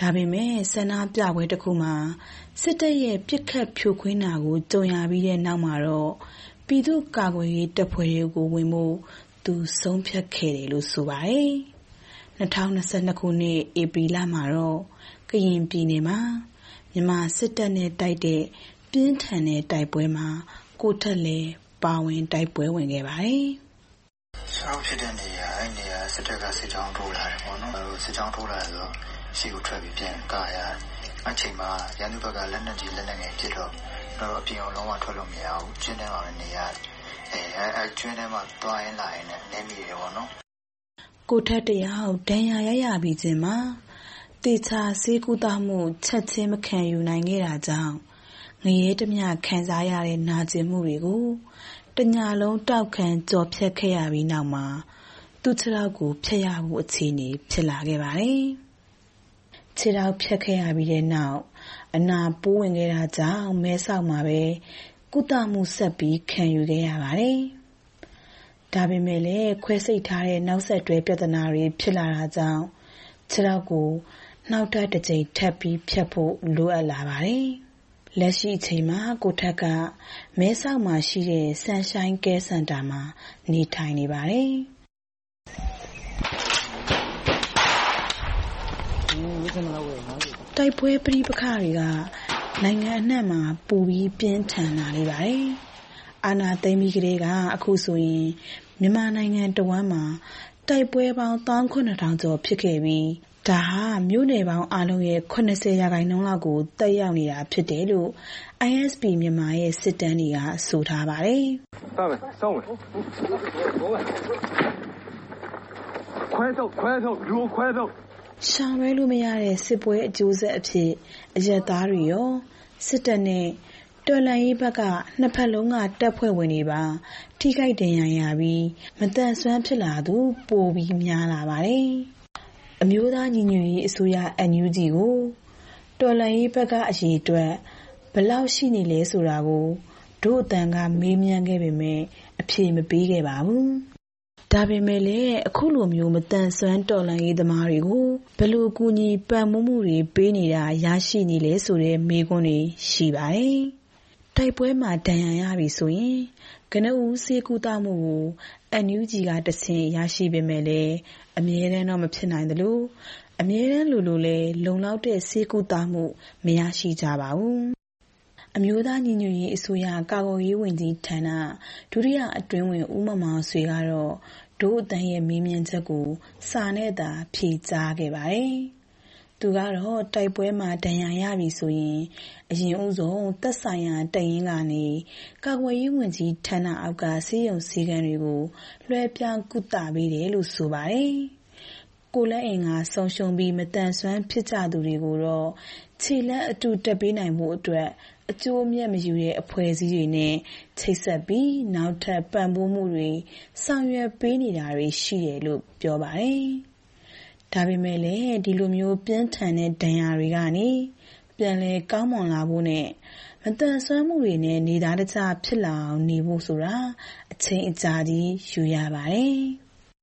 ဒါပေမဲ့ဆန္ဒပြပွဲတစ်ခုမှာစစ်တပ်ရဲ့ပစ်ခတ်ဖြိုခွင်းတာကိုကြုံရပြီးတဲ့နောက်မှာတော့ပြည်သူ့ကာကွယ်ရေးတပ်ဖွဲ့တွေကိုဝင်ဖို့သူဆုံးဖြတ်ခဲ့တယ်လို့ဆိုပါတယ်။2022ခုနှစ်ဧပြီလမှာတော့ကရင်ပြည်နယ်မှာမြန်မာစစ်တပ်နဲ့တိုက်တဲ့ပြင်းထန်တဲ့တိုက်ပွဲမှာကိုထက်လည်းပါဝင်တိုက်ပွဲဝင်ခဲ့ပါတယ်။ဆောက်ဖြစ်တဲ့နေရာအဲ့နေရာစစ်တပ်ကစစ်ကြောင်းထိုးလာတယ်ပေါ့နော်။စစ်ကြောင်းထိုးလာဆိုတော့ရှေ့ကိုထွက်ပြီးပြန်ကာရတယ်။အဲ့ချိန်မှာရန်သူဘက်ကလက်နက်ကြီးလက်နက်ငယ်ပစ်တော့အပြင်အောင်လုံးဝထွက်လို့မရဘူး။ကျင်းထဲမှာပဲနေရတယ်။အဲ့ကျင်းထဲမှာသွားရင်လာရင်လည်းနေမိတယ်ပေါ့နော်။ကိုထက်တယောက်ဒဏ်ရာရပြီးချင်းမှာတေချာဆေးကုသမှုချက်ချင်းမခံယူနိုင်ခဲ့တာကြောင့်ငရဲတမျှခံစားရတဲ့နာကျင်မှုတွေကိုတညလုံးတောက်ခံကြော်ဖြတ်ခဲ့ရပြီးနောက်မှာသူ့ခြေထောက်ကိုဖျက်ရဖို့အခြေအနေဖြစ်လာခဲ့ပါတယ်။ခြေထောက်ဖျက်ခဲ့ရပြီးတဲ့နောက်အနာပိုးဝင်ခဲ့တာကြောင့်မဲဆောက်မှာပဲကုသမှုဆက်ပြီးခံယူခဲ့ရပါတယ်။ဒါပေမဲ့လည်းခွဲစိတ်ထားတဲ့နောက်ဆက်တွဲပြဿနာတွေဖြစ်လာတာကြောင့်ခြေထောက်ကိုနောက်ထပ်တစ်ကြိမ်ထပ်ပြီးဖြတ်ဖို့လိုအပ်လာပါတယ်။လက်ရှိအချိန်မှာကိုထက်ကမဲဆောက်မှာရှိတဲ့ Sunshine Care Center မှာနေထိုင်နေပါတယ်။တိုက်ပွဲပဋိပက္ခတွေကနိုင်ငံအနှံ့မှာပိုပြီးပြင်းထန်လာနေပါတယ်။အာဏာသိမ်းပြီးကတည်းကအခုဆိုရင်မြန်မာနိုင်ငံတဝန်းမှာတိုက်ပွဲပေါင်း1,900 ကျော်ဖြစ်ခဲ့ပြီးဒါဟာမြို့နယ်ပေါင်းအားလုံးရဲ့80%လောက်ကိုတက်ရောက်နေတာဖြစ်တယ်လို့ ISP မြန်မာရဲ့စစ်တမ်းတွေကဆိုထားပါတယ်။ရှောင်လွှဲလို့မရတဲ့စစ်ပွဲအကျိုးဆက်အဖြစ်အရပ်သားတွေရောစစ်တပ်နဲ့တော်လှန်ရေးဘက်ကနှစ်ဖက်လုံးကတပ်ဖွဲ့ဝင်တွေပါထိခိုက်ဒဏ်ရာရပြီးမတန်ဆွမ်းဖြစ်လာသူပိုပြီးများလာပါတယ်။အမျိုးသားညီညွတ်ရေးအစိုးရ NUG ကိုတော်လှန်ရေးဘက်ကအရေးအတွက်ဘယ်လောက်ရှိနေလဲဆိုတာကိုတို့အတန်ကမေးမြန်းခဲ့ပေမဲ့အဖြေမပေးခဲ့ပါဘူး။ဒါပေမဲ့လည်းအခုလိုမျိုးမတန်ဆွမ်းတော်လှန်ရေးသမားတွေကိုဘယ်လိုကူညီပံ့ပိုးမှုတွေပေးနေတာရရှိနေလဲဆိုတဲ့မေးခွန်းတွေရှိပါတယ်။တိုက်ပွဲမှာဒဏ်ရာရပြီဆိုရင်ကနဦးဆေးကုသမှုကို NUG ကတဆင့်ရရှိပေမဲ့လည်းအမြဲတမ်းတော့မဖြစ်နိုင်သလိုအမြဲတမ်းလိုလည်းလုံလောက်တဲ့ဆေးကုသမှုမရရှိကြပါဘူး။အမျိုးသားညီညွတ်ရေးအစိုးရကာကွယ်ရေးဝန်ကြီးဌာနဒုတိယအတွင်းဝန်ဦးမောင်မောင်ဆွေကတော့ဒို့အတန်းရဲ့မေးမြန်းချက်ကိုစာနဲ့သာဖြေကြားခဲ့ပါတယ်။သူကတော့တိုက်ပွဲမှာဒဏ်ရာရပြီဆိုရင်အရင်ဦးဆုံးသက်ဆိုင်ရာတပ်ရင်းကနေကာကွယ်ရေးဝန်ကြီးဌာနအောက်ကဆေးရုံဆေးခန်းတွေကိုလွှဲပြောင်းကုသပေးတယ်လို့ဆိုပါတယ်။ကိုလက်အင်ကဆုံးရှုံးပြီးမတန်ဆွမ်းဖြစ်ကြသူတွေကိုတော့ခြေလက်အတူတက်ပေးနိုင်မှုအတွက်အကျိုးအမြတ်မယူတဲ့အဖွဲ့အစည်းတွေနဲ့ချိတ်ဆက်ပြီးနောက်ထပ်ပံ့ပိုးမှုတွေဆောင်ရွက်ပေးနေတာတွေရှိတယ်လို့ပြောပါတယ်။ဒါပေမဲ့လည်းဒီလိုမျိုးပြင်းထန်တဲ့ဒဏ်ရာတွေကနေပြန်လည်ကောင်းမွန်လာဖို့နဲ့မတန်ဆွမ်းမှုတွေနဲ့နေသားတကျဖြစ်လာအောင်နေဖို့ဆိုတာအချိန်အကြာကြီးယူရပါတယ်။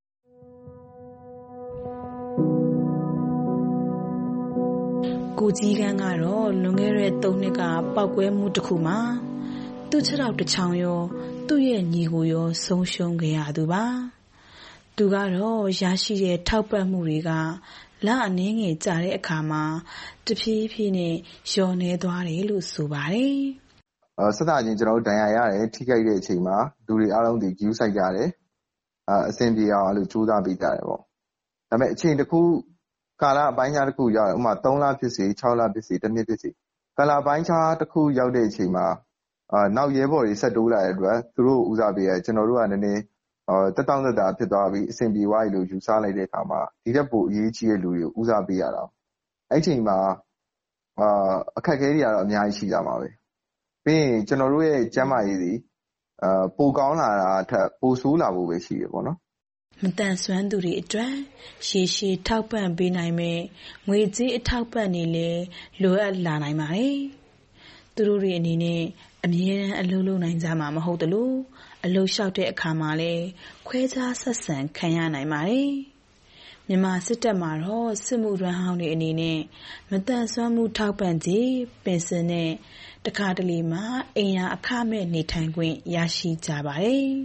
ကိုကြီးကန်းကတော့လွန်ခဲ့တဲ့3နှစ်ကပောက်ကွဲမှုတစ်ခုမှာသူ့ခြေထောက်တစ်ချောင်းရောသူ့ရဲ့ညီကိုရောဆုံးရှုံးခဲ့ရသူပါ။သူကတော့ရရှိတဲ့ထောက်ပံ့မှုတွေကလအနည်းငယ်ကြာတဲ့အခါမှာတဖြည်းဖြည်းနဲ့လျော့နေသွားတယ်လို့ဆိုပါတယ်။ဆက်တာချင်းကျွန်တော်တို့ဒဏ်ရာရတယ်ထိခိုက်တဲ့အချိန်မှာလူတွေအားလုံးဒီ view ဆိုင်ကြတယ်။အဆင်ပြေအောင်အဲ့လိုစူးစမ်းပေးကြတယ်ပေါ့။ဒါပေမဲ့အချိန်တစ်ခုကာလအပိုင်းခြားတစ်ခုရောက်ဥပမာ3လဖြစ်စေ6လဖြစ်စေ1နှစ်ဖြစ်စေကာလပိုင်းခြားတစ်ခုရောက်တဲ့အချိန်မှာနောက်ရဲဘော်တွေဆက်တိုးလာတဲ့အတွက်သူတို့ဦးစားပေးရကျွန်တော်တို့ကနည်းနည်းတက်တောင့်တက်တာဖြစ်သွားပြီးအဆင်ပြေသွားပြီလို့ယူဆလိုက်တဲ့အခါမှာဒီတက်ပိုအရေးကြီးတဲ့လူတွေကိုဦးစားပေးရတာအဲ့ချိန်မှာအခက်အခဲတွေကတော့အများကြီးရှိကြမှာပဲပြီးရင်ကျွန်တော်တို့ရဲ့ကျန်းမာရေးတွေပိုကောင်းလာတာထက်ပိုဆိုးလာဖို့ပဲရှိရပေါ့နော်မတန်ဆွမ်းသူတွေအတွက်ရှေ့ရှေ့ထောက်ပံ့ပေးနိုင်မဲ့ငွေကြေးအထောက်ပံ့နေလဲလိုအပ်လာနိုင်ပါတယ်သူတို့တွေအနေနဲ့အမြဲတမ်းအလုပ်လုပ်နိုင်ကြမှာမဟုတ်တလို့အလုပ်လျှောက်တဲ့အခါမှာလဲခွဲခြားဆက်ဆံခံရနိုင်ပါတယ်မြန်မာစစ်တပ်မှာတော့စစ်မှုထမ်းဟောင်းတွေအနေနဲ့မတန်ဆွမ်းမှုထောက်ပံ့ကြေးပင်စင်နဲ့တခါတလေမှာအိမ်ယာအခမဲ့နေထိုင်ခွင့်ရရှိကြပါတယ်။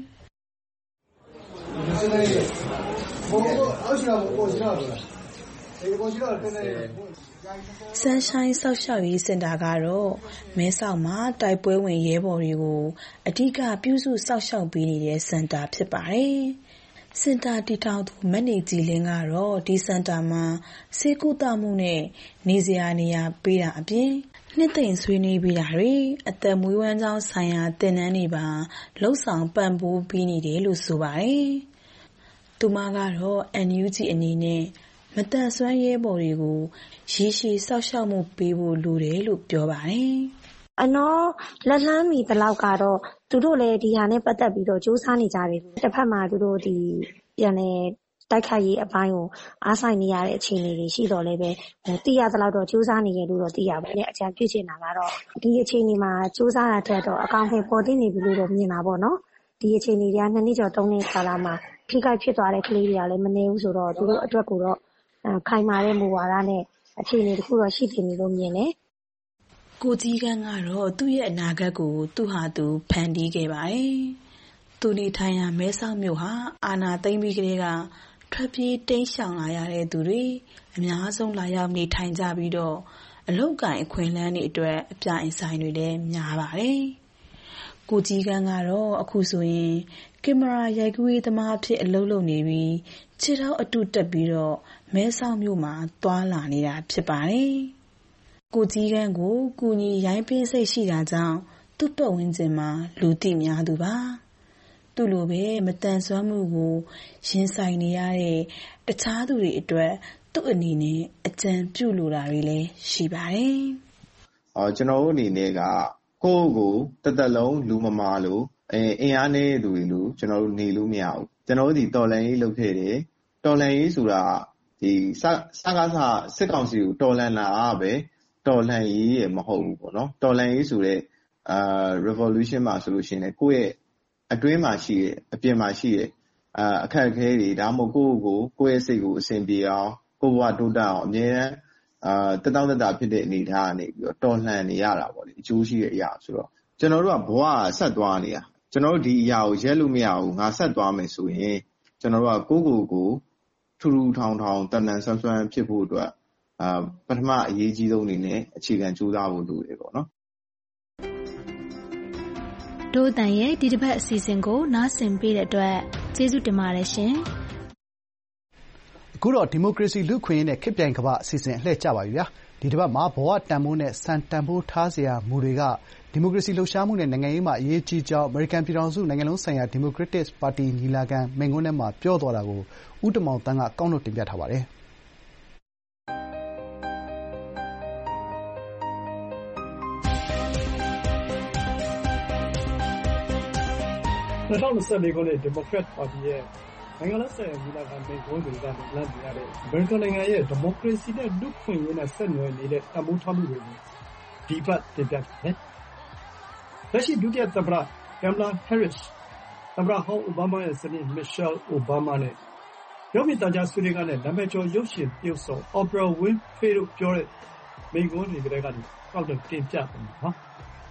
Sunshine စောက်ရှောက်ရေးစင်တာကတော့မဲဆောက်မှာတိုက်ပွဲဝင်ရဲဘော်တွေကိုအဓိကပြုစုစောက်ရှောက်ပေးနေတဲ့စင်တာဖြစ်ပါတယ်။စင်တာတည်ထောင်သူမနေကြည်လင်းကတော့ဒီစင်တာမှာဆေးကုသမှုနဲ့နေစရာနေရာပေးတာအပြင်နှစ်သိမ့်ဆွေးနွေးပေးတာတွေအသက်မွေးဝမ်းကြောင်းဆိုင်ရာသင်တန်းတွေပါလှုပ်ဆောင်ပံ့ပိုးပေးနေတယ်လို့ဆိုပါတယ်။သူမကတော့ NUG အနေနဲ့မတန်ဆွမ်းရဲဘော်တွေကိုရေရှည်စောက်ရှောက်မှုပေးဖို့လိုတယ်လို့ပြောပါတယ်။လက်လှမ်းမီသလောက်ကတော့သူတို့လည်းဒီဟာနဲ့ပတ်သက်ပြီးတော့စူးစမ်းနေကြတယ်။တစ်ဖက်မှာသူတို့ဒီပြန်လဲတိုက်ခိုက်ရေးအပိုင်းကိုအားဆိုင်နေရတဲ့အခြေအနေတွေရှိတော့လည်းပဲသိရသလောက်တော့စူးစမ်းနေရလို့တော့သိရပါတယ်။အကြံပြုချင်တာကတော့ဒီအခြေအနေမှာစူးစမ်းတာထက်တော့အကောင့်ထဲပေါ်တင်နေပြီလို့တော့မြင်တာပေါ့နော်။ဒီအခြေအနေတွေက2နှစ်ကျော်3နှစ်ကာလမှာထိခိုက်ဖြစ်သွားတဲ့ကလေးတွေကလည်းမနေဘူးဆိုတော့သူတို့အတွက်ကိုတော့ခိုင်မာတဲ့မူဝါဒနဲ့အခြေအနေတစ်ခုတော့ရှိနေလို့မြင်တယ်။ကိုကြီးကန်းကတော့သူ့ရဲ့အနာဂတ်ကိုသူ့ဟာသူဖန်တီးခဲ့ပါတယ်။သူနေထိုင်ရာမဲဆောက်မြို့ဟာအာဏာသိမ်းပြီးကတည်းကထွက်ပြေးတိမ်းရှောင်လာရတဲ့သူတွေအများဆုံးလာရောက်နေထိုင်ကြပြီးတော့အလုပ်ကိုင်အခွင့်အလမ်းတွေအတွက်အပြိုင်ဆိုင်တွေလည်းများပါတယ်။ကိုကြီးကန်းကတော့အခုဆိုရင်ကင်မရာရိုက်ကူးရေးသမားအဖြစ်အလုပ်လုပ်နေပြီးခြေထောက်အတုတက်ပြီးတော့မဲဆောက်မြို့မှာသွားလာနေတာဖြစ်ပါတယ်။ကိုကြီးကန်းကိုကူညီရိုင်းပေးစိတ်ရှိတာကြောင့်သူ့ပတ်ဝန်းကျင်မှာလူသိများသူပါ။သူ့လိုပဲမတန်ဆွမ်းမှုကိုရင်ဆိုင်နေရတဲ့တခြားသူတွေအတွက်သူ့အနေနဲ့အကြံပြုလိုတာတွေလည်းရှိပါတယ်။ကျွန်တော်တို့အနေနဲ့ကကိုယ့်ကိုတစ်သက်လုံးလူမမာလို့အင်အားနည်းသူတွေလို့ကျွန်တော်တို့နေလို့မရဘူး။ကျွန်တော်တို့ဒီတော်လှန်ရေးလုပ်ခဲ့တယ်။တော်လှန်ရေးဆိုတာဒီစကားစစ်ကောင်စီကိုတော်လှန်တာပဲတော်လှန်ရေးရမဟုတ်ဘူးပေါ့နော်တော်လှန်ရေးဆိုတဲ့revolution မှာဆိုလို့ရှိရင်ကိုယ့်ရဲ့အတွင်းမှာရှိရဲ့အပြင်မှာရှိရဲ့အခက်အခဲတွေဒါမှမဟုတ်ကိုယ့်ရဲ့စိတ်ကိုအဆင်ပြေအောင်ကိုယ့်ဘဝတိုးတက်အောင်အမြဲတမ်းတက်တောင့်တက်တာဖြစ်တဲ့အနေအထားကနေပြီးတော့တော်လှန်နေရတာပေါ့လေအကျိုးရှိတဲ့အရာဆိုတော့ကျွန်တော်တို့ကဘဝဆက်သွားနေတာကျွန်တော်တို့ဒီအရာကိုရက်လို့မရဘူးငါဆက်သွားမယ်ဆိုရင်ကျွန်တော်တို့ကကိုထူထူထောင်ထောင်တန်တန်ဆွမ်းဆွမ်းဖြစ်ဖို့အတွက်ပထမအရေးကြီးဆုံးအနေနဲ့အခြေခံကြိုးစားဖို့လိုတယ်ပေါ့နော်ဒို့အတန်ရဲ့ဒီတစ်ပတ်အစီအစဉ်ကိုနားဆင်ပေးတဲ့အတွက်ကျေးဇူးတင်ပါတယ်ရှင်အခုတော့ဒီမိုကရေစီလူ့အခွင့်အရေးနဲ့ခေတ်ပြိုင်ကမ္ဘာအစီအစဉ်အလှည့်ကျပါပြီဗျာဒီတစ်ပတ်မှာဘဝတန်ဖိုးနဲ့စံတန်ဖိုးထားစရာမူတွေကဒီမိုကရေစီလှုပ်ရှားမှုနဲ့နိုင်ငံရေးမှာအရေးကြီးကြောင်းအမေရိကန်ပြည်ထောင်စုနိုင်ငံလုံးဆိုင်ရာဒီမိုကရက်တစ်ပါတီညီလာခံမိန့်ခွန်းထဲမှာပြောသွားတာကိုဦးတင်မောင်သန်းကကောက်နှုတ်တင်ပြထားပါတယ် 2024ခုနှစ်ဒီမိုကရက်ပါတီရဲ့နိုင်ငံလုံးဆိုင်ရာညီလာခံမိန့်ခွန်းတွေကနေလမ်းပြရတဲ့အမေရိကန်နိုင်ငံရဲ့ဒီမိုကရေစီနဲ့လူ့အခွင့်အရေးနဲ့ဆက်နွယ်နေတဲ့တန်ဖိုးထားမှုတွေကိုဒီဘက်တင်ပြတယ်။လက်ရှိဒုတိယသမ္မတကမ်မလာဟဲရစ်သမ္မတဟောင်းအိုဘားမားရဲ့ဇနီးမစ်ရှဲအိုဘားမားနဲ့ရုပ်မြင်သံကြားဆွေးနွေးခန်းနဲ့နာမည်ကျော်ရုပ်ရှင်သရုပ်ဆောင်အော်ပရာဝင်းဖေးတို့ပြောတဲ့မိန့်ခွန်းတွေကတည်းကနေကောက်တင်ပြတယ်ဟာ။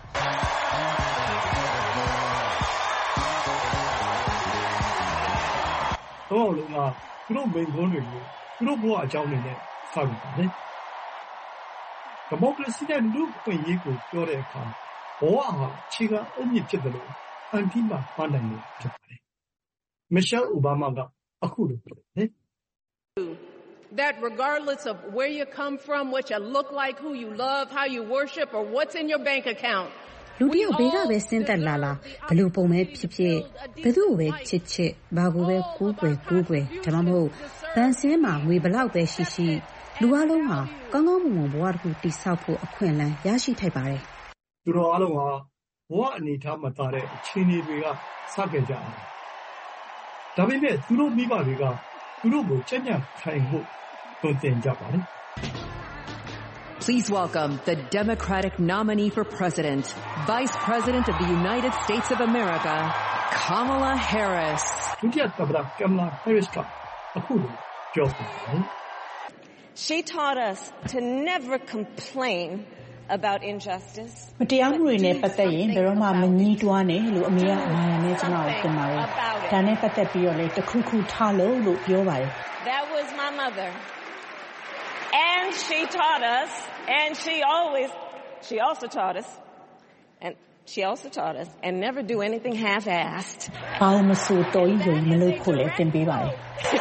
တော့လုံးကသူတို့မိန့်ခွန်းတွေကိုသူတို့ဘဝအကြောင်းတွေနဲ့စပြီးပါတယ်။ဒီမိုကရေစီနဲ့လူ့အခွင့်အရေးကိုပြောတဲ့အခါဘဝဟာအခြေခံအုတ်မြစ်ဖြစ်တယ်လို့အန်တီမာပန်းနိုင်လို့ဖြစ်ပါတယ်။မစ်ရှဲအိုဘားမားကအခုလိုပြောတယ်။ That regardless of where you come from, what you look like, who you love, how you worship, or what's in your bank account, လူတယောက်ဘေးကပဲဆင်းသက်လာဘယ်လိုပုံပဲဖြစ်ဖြစ်ဘယ်သူ့ကိုပဲချစ်ဘာကိုပဲကိုးကွယ်ဒါမှမဟုတ်ဗန်စင်းမှာငွေဘလောက်ပဲရှိလူအလုံးဟာကောင်းကောင်းမွန်မွန်ဘဝတစ်ခုတည်ဆောက်ဖို့အခွင့်အလမ်းရရှိထိုက်ပါတယ်သူတို့အလုံးဟာဘဝအနေထားမသာတဲ့အခြေအနေတွေကစခဲ့ကြတယ်ဒါပေမဲ့သူတို့မိဘတွေကသူတို့ကိုကြံ့ကြံ့ခိုင်ဖို့တွန်းတင်ကြပါတယ် Please welcome the Democratic nominee for President, Vice President of the United States of America, Kamala Harris. ဒုတိယသမ္မတကမ်မလာဟဲရစ်ကအခုလိုပြောပါတယ် She taught us to never complain about injustice. မတရားမှုတွေနဲ့ပတ်သက်ရင်ဘယ်တော့မှမငြီးတွားနဲ့လို့အမေကအမာရနဲ့ကျွန်တော်တင်ပါတယ်။ဒါနဲ့ပတ်သက်ပြီးတော့လေတခုခုထားလို့ပြောပါတယ် That was my mother. And she taught us and she also taught us and never do anything half-assed. ဘာလို့မဆိုတော်ကြီးယုံမလို့ခုလေတင်ပေးပါတယ်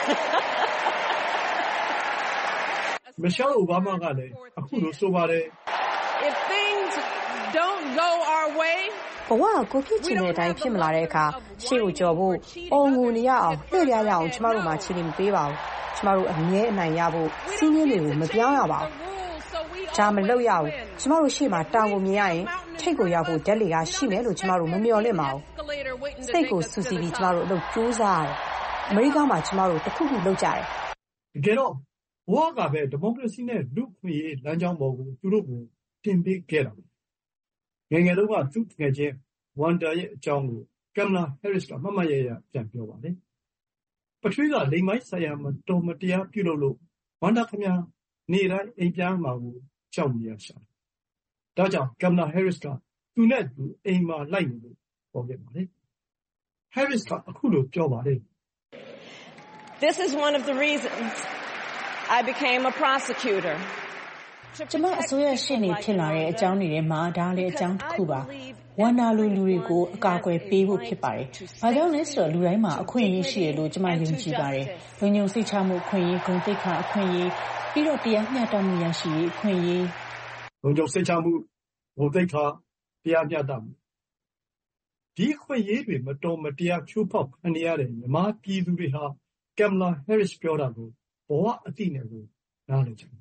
Michelle Obama ကလည်းအခုလိုဆိုပါတယ် If things don't go our way, ဘဝကိုဖြစ်ချင်တဲ့အတိုင်းဖြစ်မလာတဲ့အခါရှေ့ကိုကြော်ဖို့အော်ငိုနေရအောင်လှည့်ပြရအောင်ကျမတို့မှချီနေမပေးပါဘူးကျမတို့အမြဲအနိုင်ရဖို့စီးနှင်းတွေကိုမပြောင်းရပါဘူးဒါမလုပ်ရဘူးကျမတို့ရှေ့မှာတောင်ကိုမြင်ရရင်ထိတ်ကိုရောက်ဖို့ဓာတ်တွေကရှိမယ်လို့ကျမတို့မမျှော်လင့်ပါဘူးစိတ်ကိုစူးစီးပြီးကျမတို့အလုပ်ကြိုးစားရတယ်အမေရိကန်မှာကျမတို့တခုခုလုပ်ကြတယ်တကယ်တော့ဘဝကပဲဒီမိုကရေစီနဲ့လူ့ခွင့်ရေးလမ်းကြောင်းပေါ်ကိုသူတို့ကိုတင်ပေးခဲ့တာငယ်ငယ်တုန်းကသူ့ငယ်ချင်းဝန်တာရဲ့အကြောင်းကိုကမ်မလာဟဲရစ်ကမမရရပြန်ပြောပါတယ်ပထဝီကလိမ်မိုင်းဆိုင်ရာမတော်မတရားပြုလုပ်လို့ဝန်တာခင်ဗျာနေတိုင်းအိမ်ပြန်မှာကိုကြောက်နေရရှာဒါကြောင့်ကမ်မလာဟဲရစ်ကသူနဲ့သူအိမ်မှာလိုက်နေလို့ပြောခဲ့ပါတယ်ဟဲရစ်ကအခုလိုပြောပါတယ် This is one of the reasons I became a prosecutor. ကျမအစိုးရရှေ့နေဖြစ်လာတဲ့အကြောင်းတွေထဲမှာဒါလည်းအကြောင်းတစ်ခုပါဝန်နာလူတွေကိုအကာအကွယ်ပေးဖို့ဖြစ်ပါတယ်။ဘာကြောင့်လဲဆိုတော့လူတိုင်းမှာအခွင့်အရေးရှိတယ်လို့ကျမယုံကြည်ပါတယ်။လုံခြုံစိတ်ချမှုအခွင့်အရေးဂုဏ်သိက္ခာအခွင့်အရေးပြီးတော့တရားမျှတမှုရရှိရေးအခွင့်အရေးလုံခြုံစိတ်ချမှုဂုဏ်သိက္ခာတရားမျှတမှုဒီအခွင့်အရေးတွေမတော်မတရားချိုးဖောက်ခံရတဲ့မြန်မာပြည်သူတွေဟာကမ်မလာဟဲရစ်ပြောတာကိုဘဝအသိနဲ့ကိုနားလည်ကြတယ်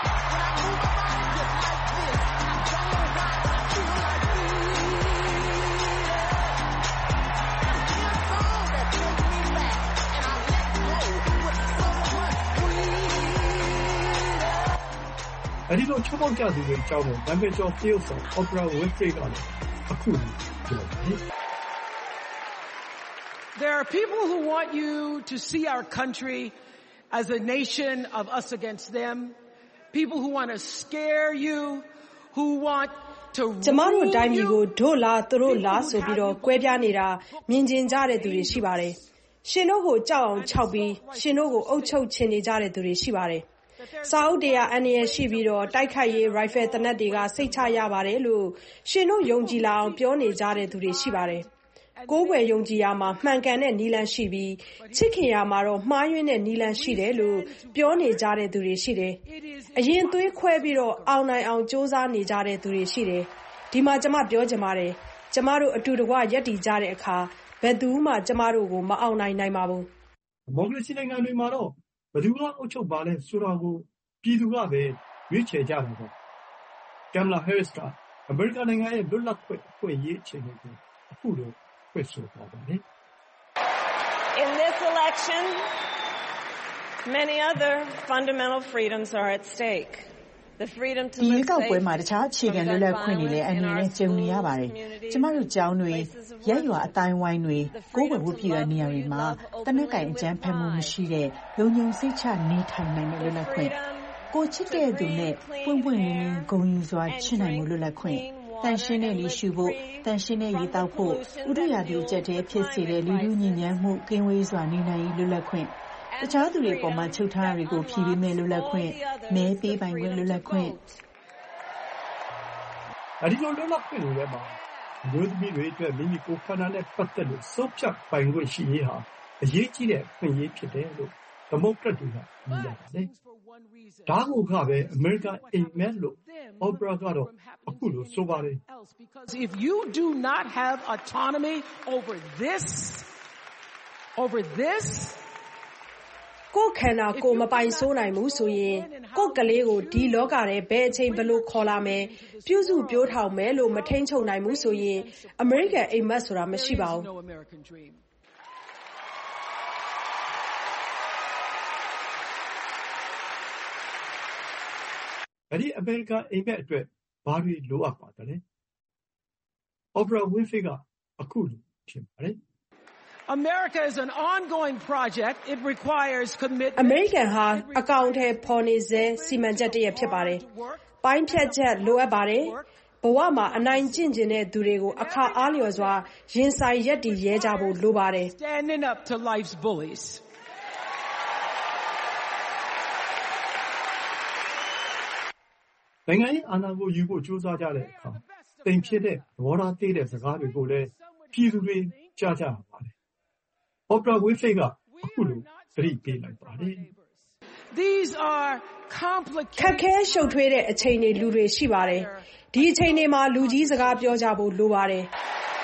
အဲဒီလိုချိုးဖောက်ကြသူတွေအကြောင်းကိုနာမည်ကျော်ပြုဆောင် Oprah Winfrey ကလည်းအခုလိုပြောတယ် There are people who want you to see our country as a nation of us against them. People who want to scare you, who want to ကျမတို့တိုင်းပြည်ကိုဒို့လားသူတို့လားဆိုပြီးတော့ကွဲပြားနေတာမြင်ကျင်ကြတဲ့သူတွေရှိပါတယ်။ရှင်တို့ကိုကြောက်အောင်ခြောက်ပြီးရှင်တို့ကိုအုပ်ချုပ်ချင်နေကြတဲ့သူတွေရှိပါတယ်။စာအုပ်တရားအန္တရာယ်ရှိပြီးတော့တိုက်ခိုက်ရေး rifle သေနတ်တွေကစိတ်ချရပါတယ်လို့ရှင်တို့ယုံကြည်လာအောင်ပြောနေကြတဲ့သူတွေရှိပါတယ်။ကိုးကွယ်ယုံကြည်ရမှာမှန်ကန်တဲ့နည်းလမ်းရှိပြီးချစ်ခင်ရမှာတော့မှားယွင်းတဲ့နည်းလမ်းရှိတယ်လို့ပြောနေကြတဲ့သူတွေရှိတယ်။အရင်သွေးခွဲပြီးတော့အောင်နိုင်အောင်စ조사နေကြတဲ့သူတွေရှိတယ်။ဒီမှာကျမပြောချင်ပါတယ်။ကျမတို့အတူတကွရက်တည်ကြတဲ့အခါဘယ်သူမှကျမတို့ကိုမအောင်နိုင်ပါဘူး။ဒီမိုကရေစီနိုင်ငံတွေမှာတော့ဘယ်သူကအုပ်ချုပ်ပါလဲဆိုတာကိုပြည်သူကပဲရွေးချယ်ကြတာပေါ့။ကမ်မလာဟဲရစ်ကအမေရိကန်နိုင်ငံရဲ့လွတ်လပ်ခွင့်အခွင့်အရေးအခြေအနေကိုအခုလိုဖွင့်ဆိုထားပါတယ်။ In this election, many other fundamental freedoms are at stake. The freedom to live ဒီကောက်ပွဲမှာတခြားအခြေခံလွတ်လပ်ခွင့်တွေလည်းအနေနဲ့ကြုံနေရပါတယ်။ကျမတို့ကျောင်းတွေရက်ရွာအတိုင်းဝိုင်းတွေကိုယ်ဝယ်ဖို့ပြည်ရနေရာတွေမှာတနက်ကင်အကြမ်းဖက်မှုမရှိတဲ့လုံခြုံစိတ်ချနေထိုင်နိုင်တဲ့လွတ်လပ်ခွင့်ကိုချစ်တဲ့သူနဲ့ပွင့်ပွင့်လင်းလင်းဂုဏ်ယူစွာချစ်နိုင်မှုလွတ်လပ်ခွင့်တန်ရှင်းတဲ့လေရှုဖို့တန်ရှင်းတဲ့ရေတောက်ဖို့ဥဒရာဒီအကျက်တဲ့ဖြစ်စေတဲ့လူလူညဉ့်ဉန်းမှုကင်းဝေးစွာနေနိုင်လွတ်လပ်ခွင့်တခြားသူတွေပေါ်မှာချုပ်ထားတာတွေကိုဖြည့်ပေးမဲ့လွတ်လပ်ခွင့်မဲပေးပိုင်ခွင့်လွတ်လပ်ခွင့်အဲဒီလိုလွတ်လပ်ခွင့်တွေထဲမှာအမျိုးသမီးတွေအတွက်မိမိကိုယ်ခန္ဓာနဲ့ပတ်သက်လို့ဆုံးဖြတ်ပိုင်ခွင့်ရှိရေးဟာအရေးကြီးတဲ့အခွင့်အရေးဖြစ်တယ်လို့ဒီမိုကရက်တွေကမြင်ကြပါတယ်။ဒါကိုကပဲအမေရိကန်အိမ်မက်လို့ Oprah ကတော့အခုလိုဆိုပါတယ် If you do not have autonomy over this ကိုယ်ခန္ဓာကိုယ်မပိုင်ဆိုးနိုင်ဘူးဆိုရင်ကိုယ်ကလေးကိုဒီလောကထဲဘယ်အချိန်ဘယ်လိုခေါ်လာမယ်ပြုစုပြောထောင်မယ်လို့မထိန်ချုပ်နိုင်ဘူးဆိုရင်အမေရိကန်အိမ်မက်ဆိုတာမရှိပါဘူးအဲ့ဒီအမေရိကန်အိမ်မက်အတွက်ဘာတွေလိုအပ်ပါသလဲ Oprah Winfrey ကအခုလိုထင်ပါတယ် America is an ongoing project. It requires commitment. အမေရိကန်ဟာအကောင့်ထဲပေါ်နေစေစီမံချက်တည်းဖြစ်ပါတယ်။ပိုင်းဖြတ်ချက်လိုအပ်ပါတယ်။ဘဝမှာအနိုင်ကျင့်တဲ့သူတွေကိုအခါအားလျော်စွာရင်ဆိုင်ရပ်တည်ရဲကြဖို့လိုပါတယ်။ Standing up to life's bullies. နိုင်ငံရေးအာဏာကိုယူဖို့ကြိုးစားကြတဲ့အခါတိမ်ဖြစ်တဲ့သဘောထားသေးတဲ့စကားတွေကိုလည်းပြည်သူတွေကြားကြရပါတယ်။ Oprah Winfrey ကအခုလိုသတိပေးလိုက်ပါတယ်။ These are complicated ခက်ခဲရှုပ်ထွေးတဲ့အချိန်တွေလူတွေရှိပါတယ်။ဒီအချိန်တွေမှာလူကြီးစကားပြောကြဖို့လိုပါတယ်။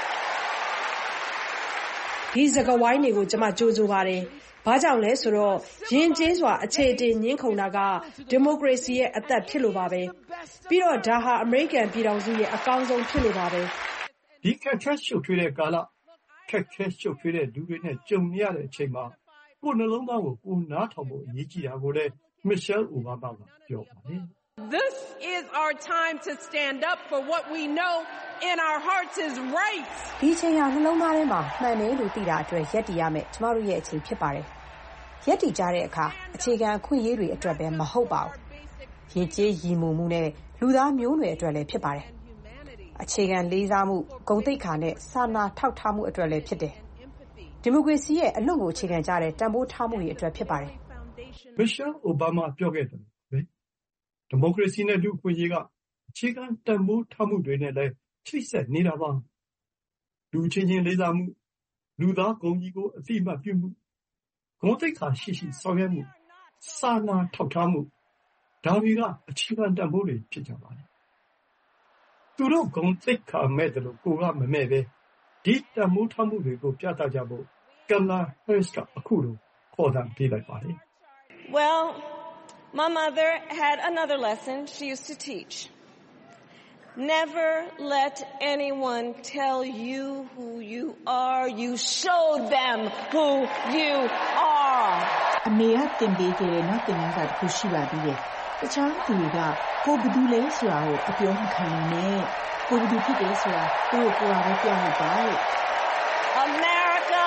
ဒီစကားဝိုင်းတွေကိုကျွန်မကြိုးဆိုပါတယ်။ဘာကြောင့်လဲဆိုတော့ယဉ်ကျေးစွာအခြေအတင်ညှင်းခုန်တာကဒီမိုကရေစီရဲ့အသက်ဖြစ်လို့ပါပဲ။ပြီးတော့ဒါဟာအမေရိကန်ပြည်ထောင်စုရဲ့အကောင်းဆုံးဖြစ်လို့ပါပဲ။ဒီခက်ခဲရှုပ်ထွေးတဲ့ကာလခက်ခဲရှုပ်ထွေးတဲ့လူတွေနဲ့ကြုံရတဲ့အချိန်မှာကိုယ်နှလုံးသားကိုကိုယ်နားထောင်ဖို့အရေးကြီးတာကိုလည်း Michelle Obama ကပြောပါတယ်။ This is our time to stand up for what we know in our hearts is right. ဒီအချိန်ဟာနှလုံးသားထဲမှာမှန်တယ်လို့သိတာအတွက်ရပ်တည်ရမယ်ကျမတို့ရဲ့အချိန်ဖြစ်ပါတယ်။ရပ်တည်ကြတဲ့အခါအခြေခံအခွင့်အရေးတွေအတွက်ပဲမဟုတ်ပါဘူး။ရည်ကြီးရည်မှုမှုနဲ့လူသားမျိုးနွယ်အတွက်လည်းဖြစ်ပါတယ်။အခြေခံလေးစားမှုဂုဏ်သိက္ခာနဲ့စာနာထောက်ထားမှုအတွက်လည်းဖြစ်တယ်။ဒီမိုကရေစီရဲ့အလွတ်ကိုအခြေခံကြတဲ့တန်ဖိုးထားမှုတွေအတွက်ဖြစ်ပါတယ်။ Michelle Obama ပြောခဲ့တယ်ပဲ။ဒီမိုကရေစီနဲ့လူ့အခွင့်အရေးကအခြေခံတန်ဖိုးထားမှုတွေနဲ့လည်းချိတ်ဆက်နေတာပါ။လူချင်းချင်းလေးစားမှုလူသားဂုဏ်ကြီးကိုအသိအမှတ်ပြုမှုဂုဏ်သိက္ခာရှိရှိဆောင်ရွက်မှုစာနာထောက်ထားမှုဒါတွေကအခြေခံတန်ဖိုးတွေဖြစ်ကြပါတယ်။သူတို့ဂုဏ်သိက္ခာမဲ့တယ်လို့ကိုကမမဲ့ပဲဒီတန်ဖိုးထားမှုတွေကိုပြသကြဖို့ Kamala Harris ကအခုလိုခေါ်သံပေးလိုက်ပါတယ်။ Well, my mother had another lesson she used to teach. Never let anyone tell you who you are. You show them who you are. အမေကသင်ပေးခဲ့တဲ့နောက်သင်ခန်းစာတစ်ခုရှိပါသေးတယ်။တခြားသူတွေကကိုယ်ဘယ်သူလဲဆိုတာကိုအပြောမခံနိုင်နဲ့။ကိုယ်ဘယ်သူဖြစ်တယ်ဆိုတာကိုယ်ကိုယ်ကပဲပြောလို့ပါလို့ America,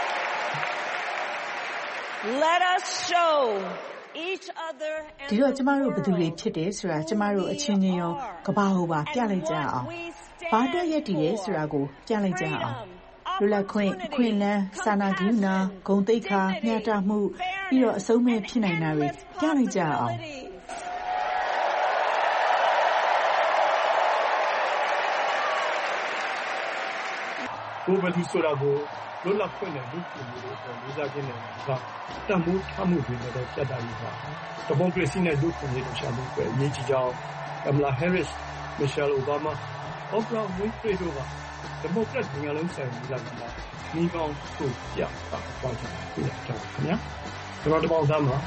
let us show each other ဒီတော့ကျမတို့ဘယ်သူတွေဖြစ်တယ်ဆိုတာကျမတို့အချင်းချင်းရောကဘာကိုပါပြလိုက်ကြအောင်။ဘာအတွက်ရည်တည်လဲဆိုတာကိုပြလိုက်ကြအောင်။လူလက်ခွင့်အခွင့်အလမ်းစာနာကရုဏာဂုဏ်သိက္ခာမျှတမှုပြီးတော့အဆုံးမဲ့ဖြစ်နိုင်တာတွေပြလိုက်ကြအောင်။ကိုယ်ဘယ်သူဆိုတာကိုလွတ်လပ်ခွင့်နဲ့လူ့အခွင့်အရေးတွေကိုလေးစားခြင်းနဲ့ကတန်ဖိုးထားမှုတွေနဲ့တော့ပြတ်တာယူပါဒီမိုကရေစီနဲ့လူ့အခွင့်အရေးတို့ရှာလို့ပဲအရေးကြီးကြောင်း Kamala Harris, Michelle Obama, Oprah Winfrey တို့ကဒီမိုကရက်နိုင်ငံလုံးဆိုင်ရာညီလာခံမှာညီကောင်းတို့ပြတာသွားကြတယ်ပြတာခင်ဗျာကျွန်တော်တပေါင်းသားမှာ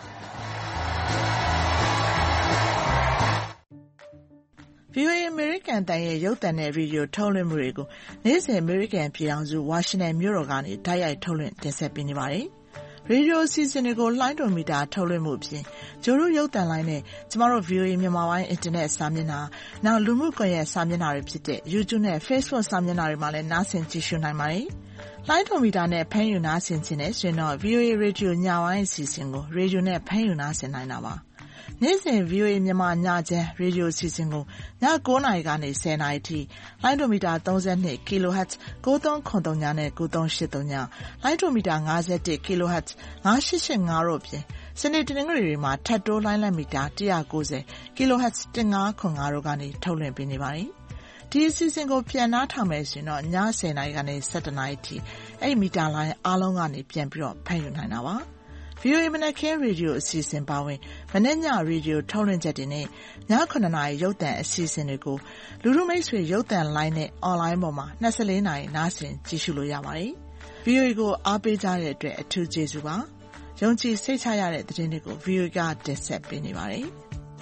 VOA American တန်ရဲ့ရုပ်သံနဲ့ရေဒီယိုထုတ်လွှင့်မှုတွေကိုနေ့စဉ် American ပြည်ထောင်စုဝါရှင်တန်မြို့တော်ကနေတိုက်ရိုက်ထုတ်လွှင့်တင်ဆက်ပေးနေပါတယ်။ရေဒီယိုအစီအစဉ်တွေကိုလိုင်းဒိုမီတာထုတ်လွှင့်မှုအပြင်ဂျိုတို့ရုပ်သံလိုင်းနဲ့ကျမတို့ VOA မြန်မာပိုင်း Internet စာမျက်နှာနောက်လူမှုကွန်ရက်စာမျက်နှာတွေဖြစ်တဲ့ YouTube နဲ့ Facebook စာမျက်နှာတွေမှာလည်းနားဆင်ကြည့်ရှုနိုင်ပါတယ်။လိုင်းဒိုမီတာနဲ့ဖမ်းယူနားဆင်ခြင်းနဲ့ဆိုရင်တော့ VOA Radio ညပိုင်းအစီအစဉ်ကိုရေဒီယိုနဲ့ဖမ်းယူနားဆင်နိုင်တာပါ။နေ့စဉ် VOA မြန်မာညချမ်းရေဒီယိုအစီအစဉ်ကိုည9:00 နာရီကနေ10:00 နာရီထိလိုင်းဒိုမီတာ32 kHz 9303နဲ့9383လိုင်းဒိုမီတာ51 kHz 9885တို့ဖြင့်စနေတနင်္ဂနွေတွေမှာထပ်တိုးလိုင်းလက်မီတာ190 kHz 1505တို့ကနေထုတ်လွှင့်ပေးနေပါတယ်။ဒီအစီအစဉ်ကိုပြန်နှားထောင်မယ်ဆိုရင်တော့ည10:00 နာရီကနေ17:00 နာရီထိအဲ့မီတာလိုင်းအားလုံးကနေပြန်ပြီးတော့ဖမ်းယူနိုင်တာပါ။ VOA မနက်ခင်းရေဒီယိုအစီအစဉ်ပါဝင်မနေ့ညရေဒီယိုထုတ်လွှင့်ချက်တွေနဲ့ည9:00 နာရီရုပ်သံအစီအစဉ်တွေကိုလူထုမိတ်ဆွေရုပ်သံလိုင်းနဲ့အွန်လိုင်းပေါ်မှာ24နာရီနားဆင်ကြည့်ရှုလို့ရပါတယ်။ VOA ကိုအားပေးကြတဲ့အတွက်အထူးကျေးဇူးပါ။ယုံကြည်စိတ်ချရတဲ့သတင်းတွေကို VOA ကတင်ဆက်ပေးနေပါတယ်။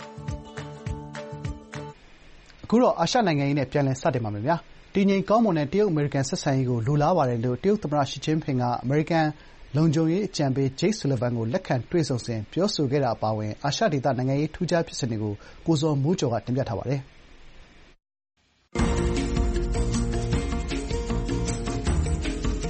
အခုတော့အာရှနိုင်ငံရေးနဲ့ပြန်လည်စတင်ပါမယ်ဗျာ။တည်ငြိမ်ကောင်းမွန်တဲ့တရုတ်အမေရိကန်ဆက်ဆံရေးကိုလိုလားပါတယ်လို့တရုတ်သမ္မတရှီကျင်းဖင်ကအမေရိကန်လုံခြုံရေးအကြံပေး Jake Sullivan ကိုလက်ခံတွေ့ဆုံစဉ်ပြောဆိုခဲ့တာအပါအဝင်အာရှဒေသနိုင်ငံရေးထူးခြားဖြစ်စဉ်တွေကိုကိုဇော်မိုးကျော်ကတင်ပြထားပါတယ်။တ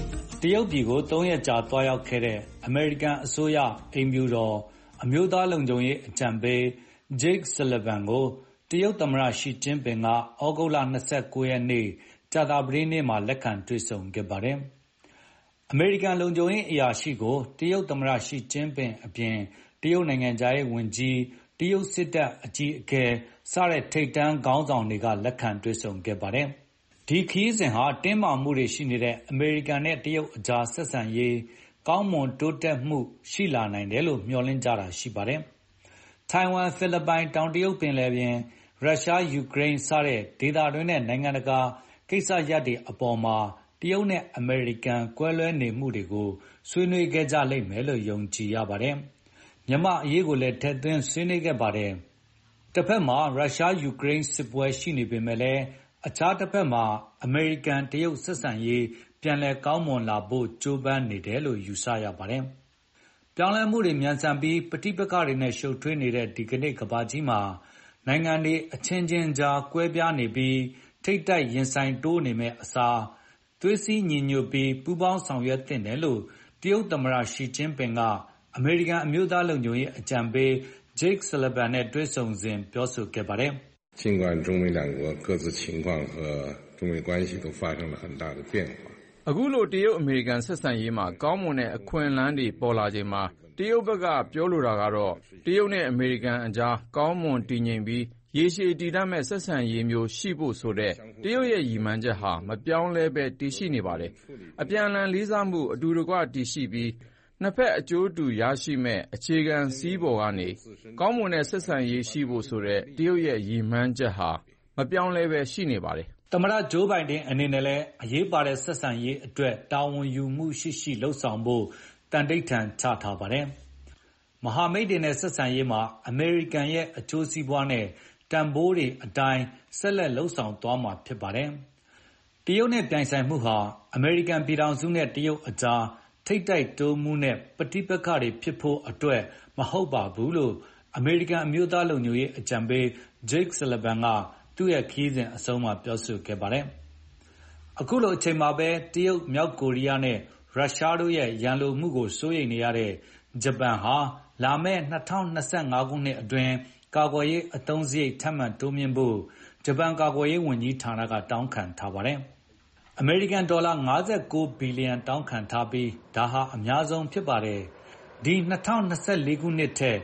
ရုတ်ပြည်ကို3 ရက်ကြာသွားရောက်ခဲ့တဲ့အမေရိကန်အစိုးရအိမ်ဖြူတော်အမျိုးသားလုံခြုံရေးအကြံပေး Jake Sullivan ကိုတရုတ်သမ္မတရှီကျင်းပင်ကဩဂုတ်လ29 ရက်နေ့ကြာသပတေးနေ့မှာလက်ခံတွေ့ဆုံခဲ့ပါတယ်။အမေရိကန်လုံခြုံရေးအရာရှိကိုတရုတ်သမ္မတရှီကျင်းပင်အပြင်တရုတ်နိုင်ငံခြားရေးဝန်ကြီးတရုတ်စစ်တပ်အကြီးအကဲစတဲ့ထိပ်တန်းခေါင်းဆောင်တွေကလက်ခံတွေ့ဆုံခဲ့ပါတယ်။ဒီခရီးစဉ်ဟာတင်းမာမှုတွေရှိနေတဲ့အမေရိကန်နဲ့တရုတ်အကြားဆက်ဆံရေးကောင်းမွန်တိုးတက်မှုရှိလာနိုင်တယ်လို့မျှော်လင့်ကြတာရှိပါတယ်။ထိုင်ဝမ်ဖိလစ်ပိုင်တောင်တရုတ်ပင်လယ်ပြင်ရုရှားယူကရိန်းစတဲ့ဒေသတွင်းနဲ့နိုင်ငံတကာကိစ္စရပ်တွေအပေါ်မှာတရုတ်နဲ့အမေရိကန်ကွဲလွဲနေမှုတွေကိုဆွေးနွေးခဲ့ကြလိမ့်မယ်လို့ယုံကြည်ရပါတယ်။မြန်မာ့အရေးကိုလည်းထည့်သွင်းဆွေးနွေးခဲ့ပါတယ်။တစ်ဖက်မှာရုရှားယူကရိန်းစစ်ပွဲရှိနေပေမဲ့လည်းအခြားတစ်ဖက်မှာအမေရိကန်တရုတ်ဆက်ဆံရေးပြန်လည်ကောင်းမွန်လာဖို့ကြိုးပမ်းနေတယ်လို့ယူဆရပါတယ်။ပြောင်းလဲမှုတွေမြန်ဆန်ပြီးပဋိပက္ခတွေနဲ့ရှုပ်ထွေးနေတဲ့ဒီကနေ့ကမ္ဘာကြီးမှာနိုင်ငံတွေအချင်းချင်းကြားကွဲပြားနေပြီးထိပ်တိုက်ရင်ဆိုင်တိုးနေမဲ့အစားသွေးစည်းညီညွတ်ပြီးပူးပေါင်းဆောင်ရွက်သင့်တယ်လို့တရုတ်သမ္မတရှီကျင်းပင်ကအမေရိကန်အမျိုးသားလုံခြုံရေးအကြံပေး Jake Sullivan နဲ့တွေ့ဆုံစဉ်ပြောဆိုခဲ့ပါတယ်尽管中美两国各自情况和中美关系都发生了很大的变化အခုလိုတရုတ်အမေရိကန်ဆက်ဆံရေးမှာကောင်းမွန်တဲ့အခွင့်အလမ်းတွေပေါ်လာချိန်မှာတရုတ်ဘက်ကပြောလိုတာကတော့တရုတ်နဲ့အမေရိကန်အကြားကောင်းမွန်တည်ငြိမ်ပြီးရေရှည်တည်တတ်မဲ့ဆက်ဆံရေးမျိုးရှိဖို့ဆိုတဲ့တရုတ်ရဲ့ရည်မှန်းချက်ဟာမပြောင်းလဲပဲတည်ရှိနေပါတယ်။အပြန်အလှန်လေးစားမှုအတူတကွတည်ရှိပြီးနှစ်ဖက်အကျိုးတူရရှိမဲ့အခြေခံစည်းပေါ်ကနေကောင်းမွန်တဲ့ဆက်ဆံရေးရှိဖို့ဆိုတဲ့တရုတ်ရဲ့ရည်မှန်းချက်ဟာမပြောင်းလဲပဲရှိနေပါတယ်။သမ္မတဂျိုးဘိုင်ဒန်အနေနဲ့လည်းအရေးပါတဲ့ဆက်ဆံရေးအတွက်တာဝန်ယူမှုရှိလှုပ်ဆောင်ဖို့တန်တိတ်ထန်ချထားပါတယ်။မဟာမိတ်တွေနဲ့ဆက်ဆံရေးမှာအမေရိကန်ရဲ့အကျိုးစီးပွားနဲ့တန်ဖိုးတွေအတိုင်းဆက်လက်လှုပ်ဆောင်သွားမှာဖြစ်ပါတယ်။တရုတ်နဲ့ပြိုင်ဆိုင်မှုဟာအမေရိကန်ပြည်ထောင်စုနဲ့တရုတ်အကြားထိပ်တိုက်တိုးမှုနဲ့ပဋိပက္ခတွေဖြစ်ဖို့အတွက်မဟုတ်ပါဘူးလို့အမေရိကန်အမျိုးသားလုံခြုံရေးအကြံပေး Jake Sullivan ကသူ့ရဲ့ခရီးစဉ်အဆုံးမှာပြောဆိုခဲ့ပါတယ်။အခုလိုအချိန်မှာပဲတရုတ်မြောက်ကိုရီးယားနဲ့ရုရှားတို့ရဲ့ရန်လိုမှုကိုစိုးရိမ်နေရတဲ့ဂျပန်ဟာလာမယ့်2025ခုနှစ်အတွင်းကာကွယ်ရေးအသုံးစရိတ်ထပ်မံတိုးမြှင့်ဖို့ဂျပန်ကာကွယ်ရေးဝန်ကြီးဌာနကတောင်းခံထားပါတယ်။အမေရိကန်ဒေါ်လာ59ဘီလီယံတောင်းခံထားပြီးဒါဟာအများဆုံးဖြစ်ပါတယ်။ဒီ2024ခုနှစ်ထက်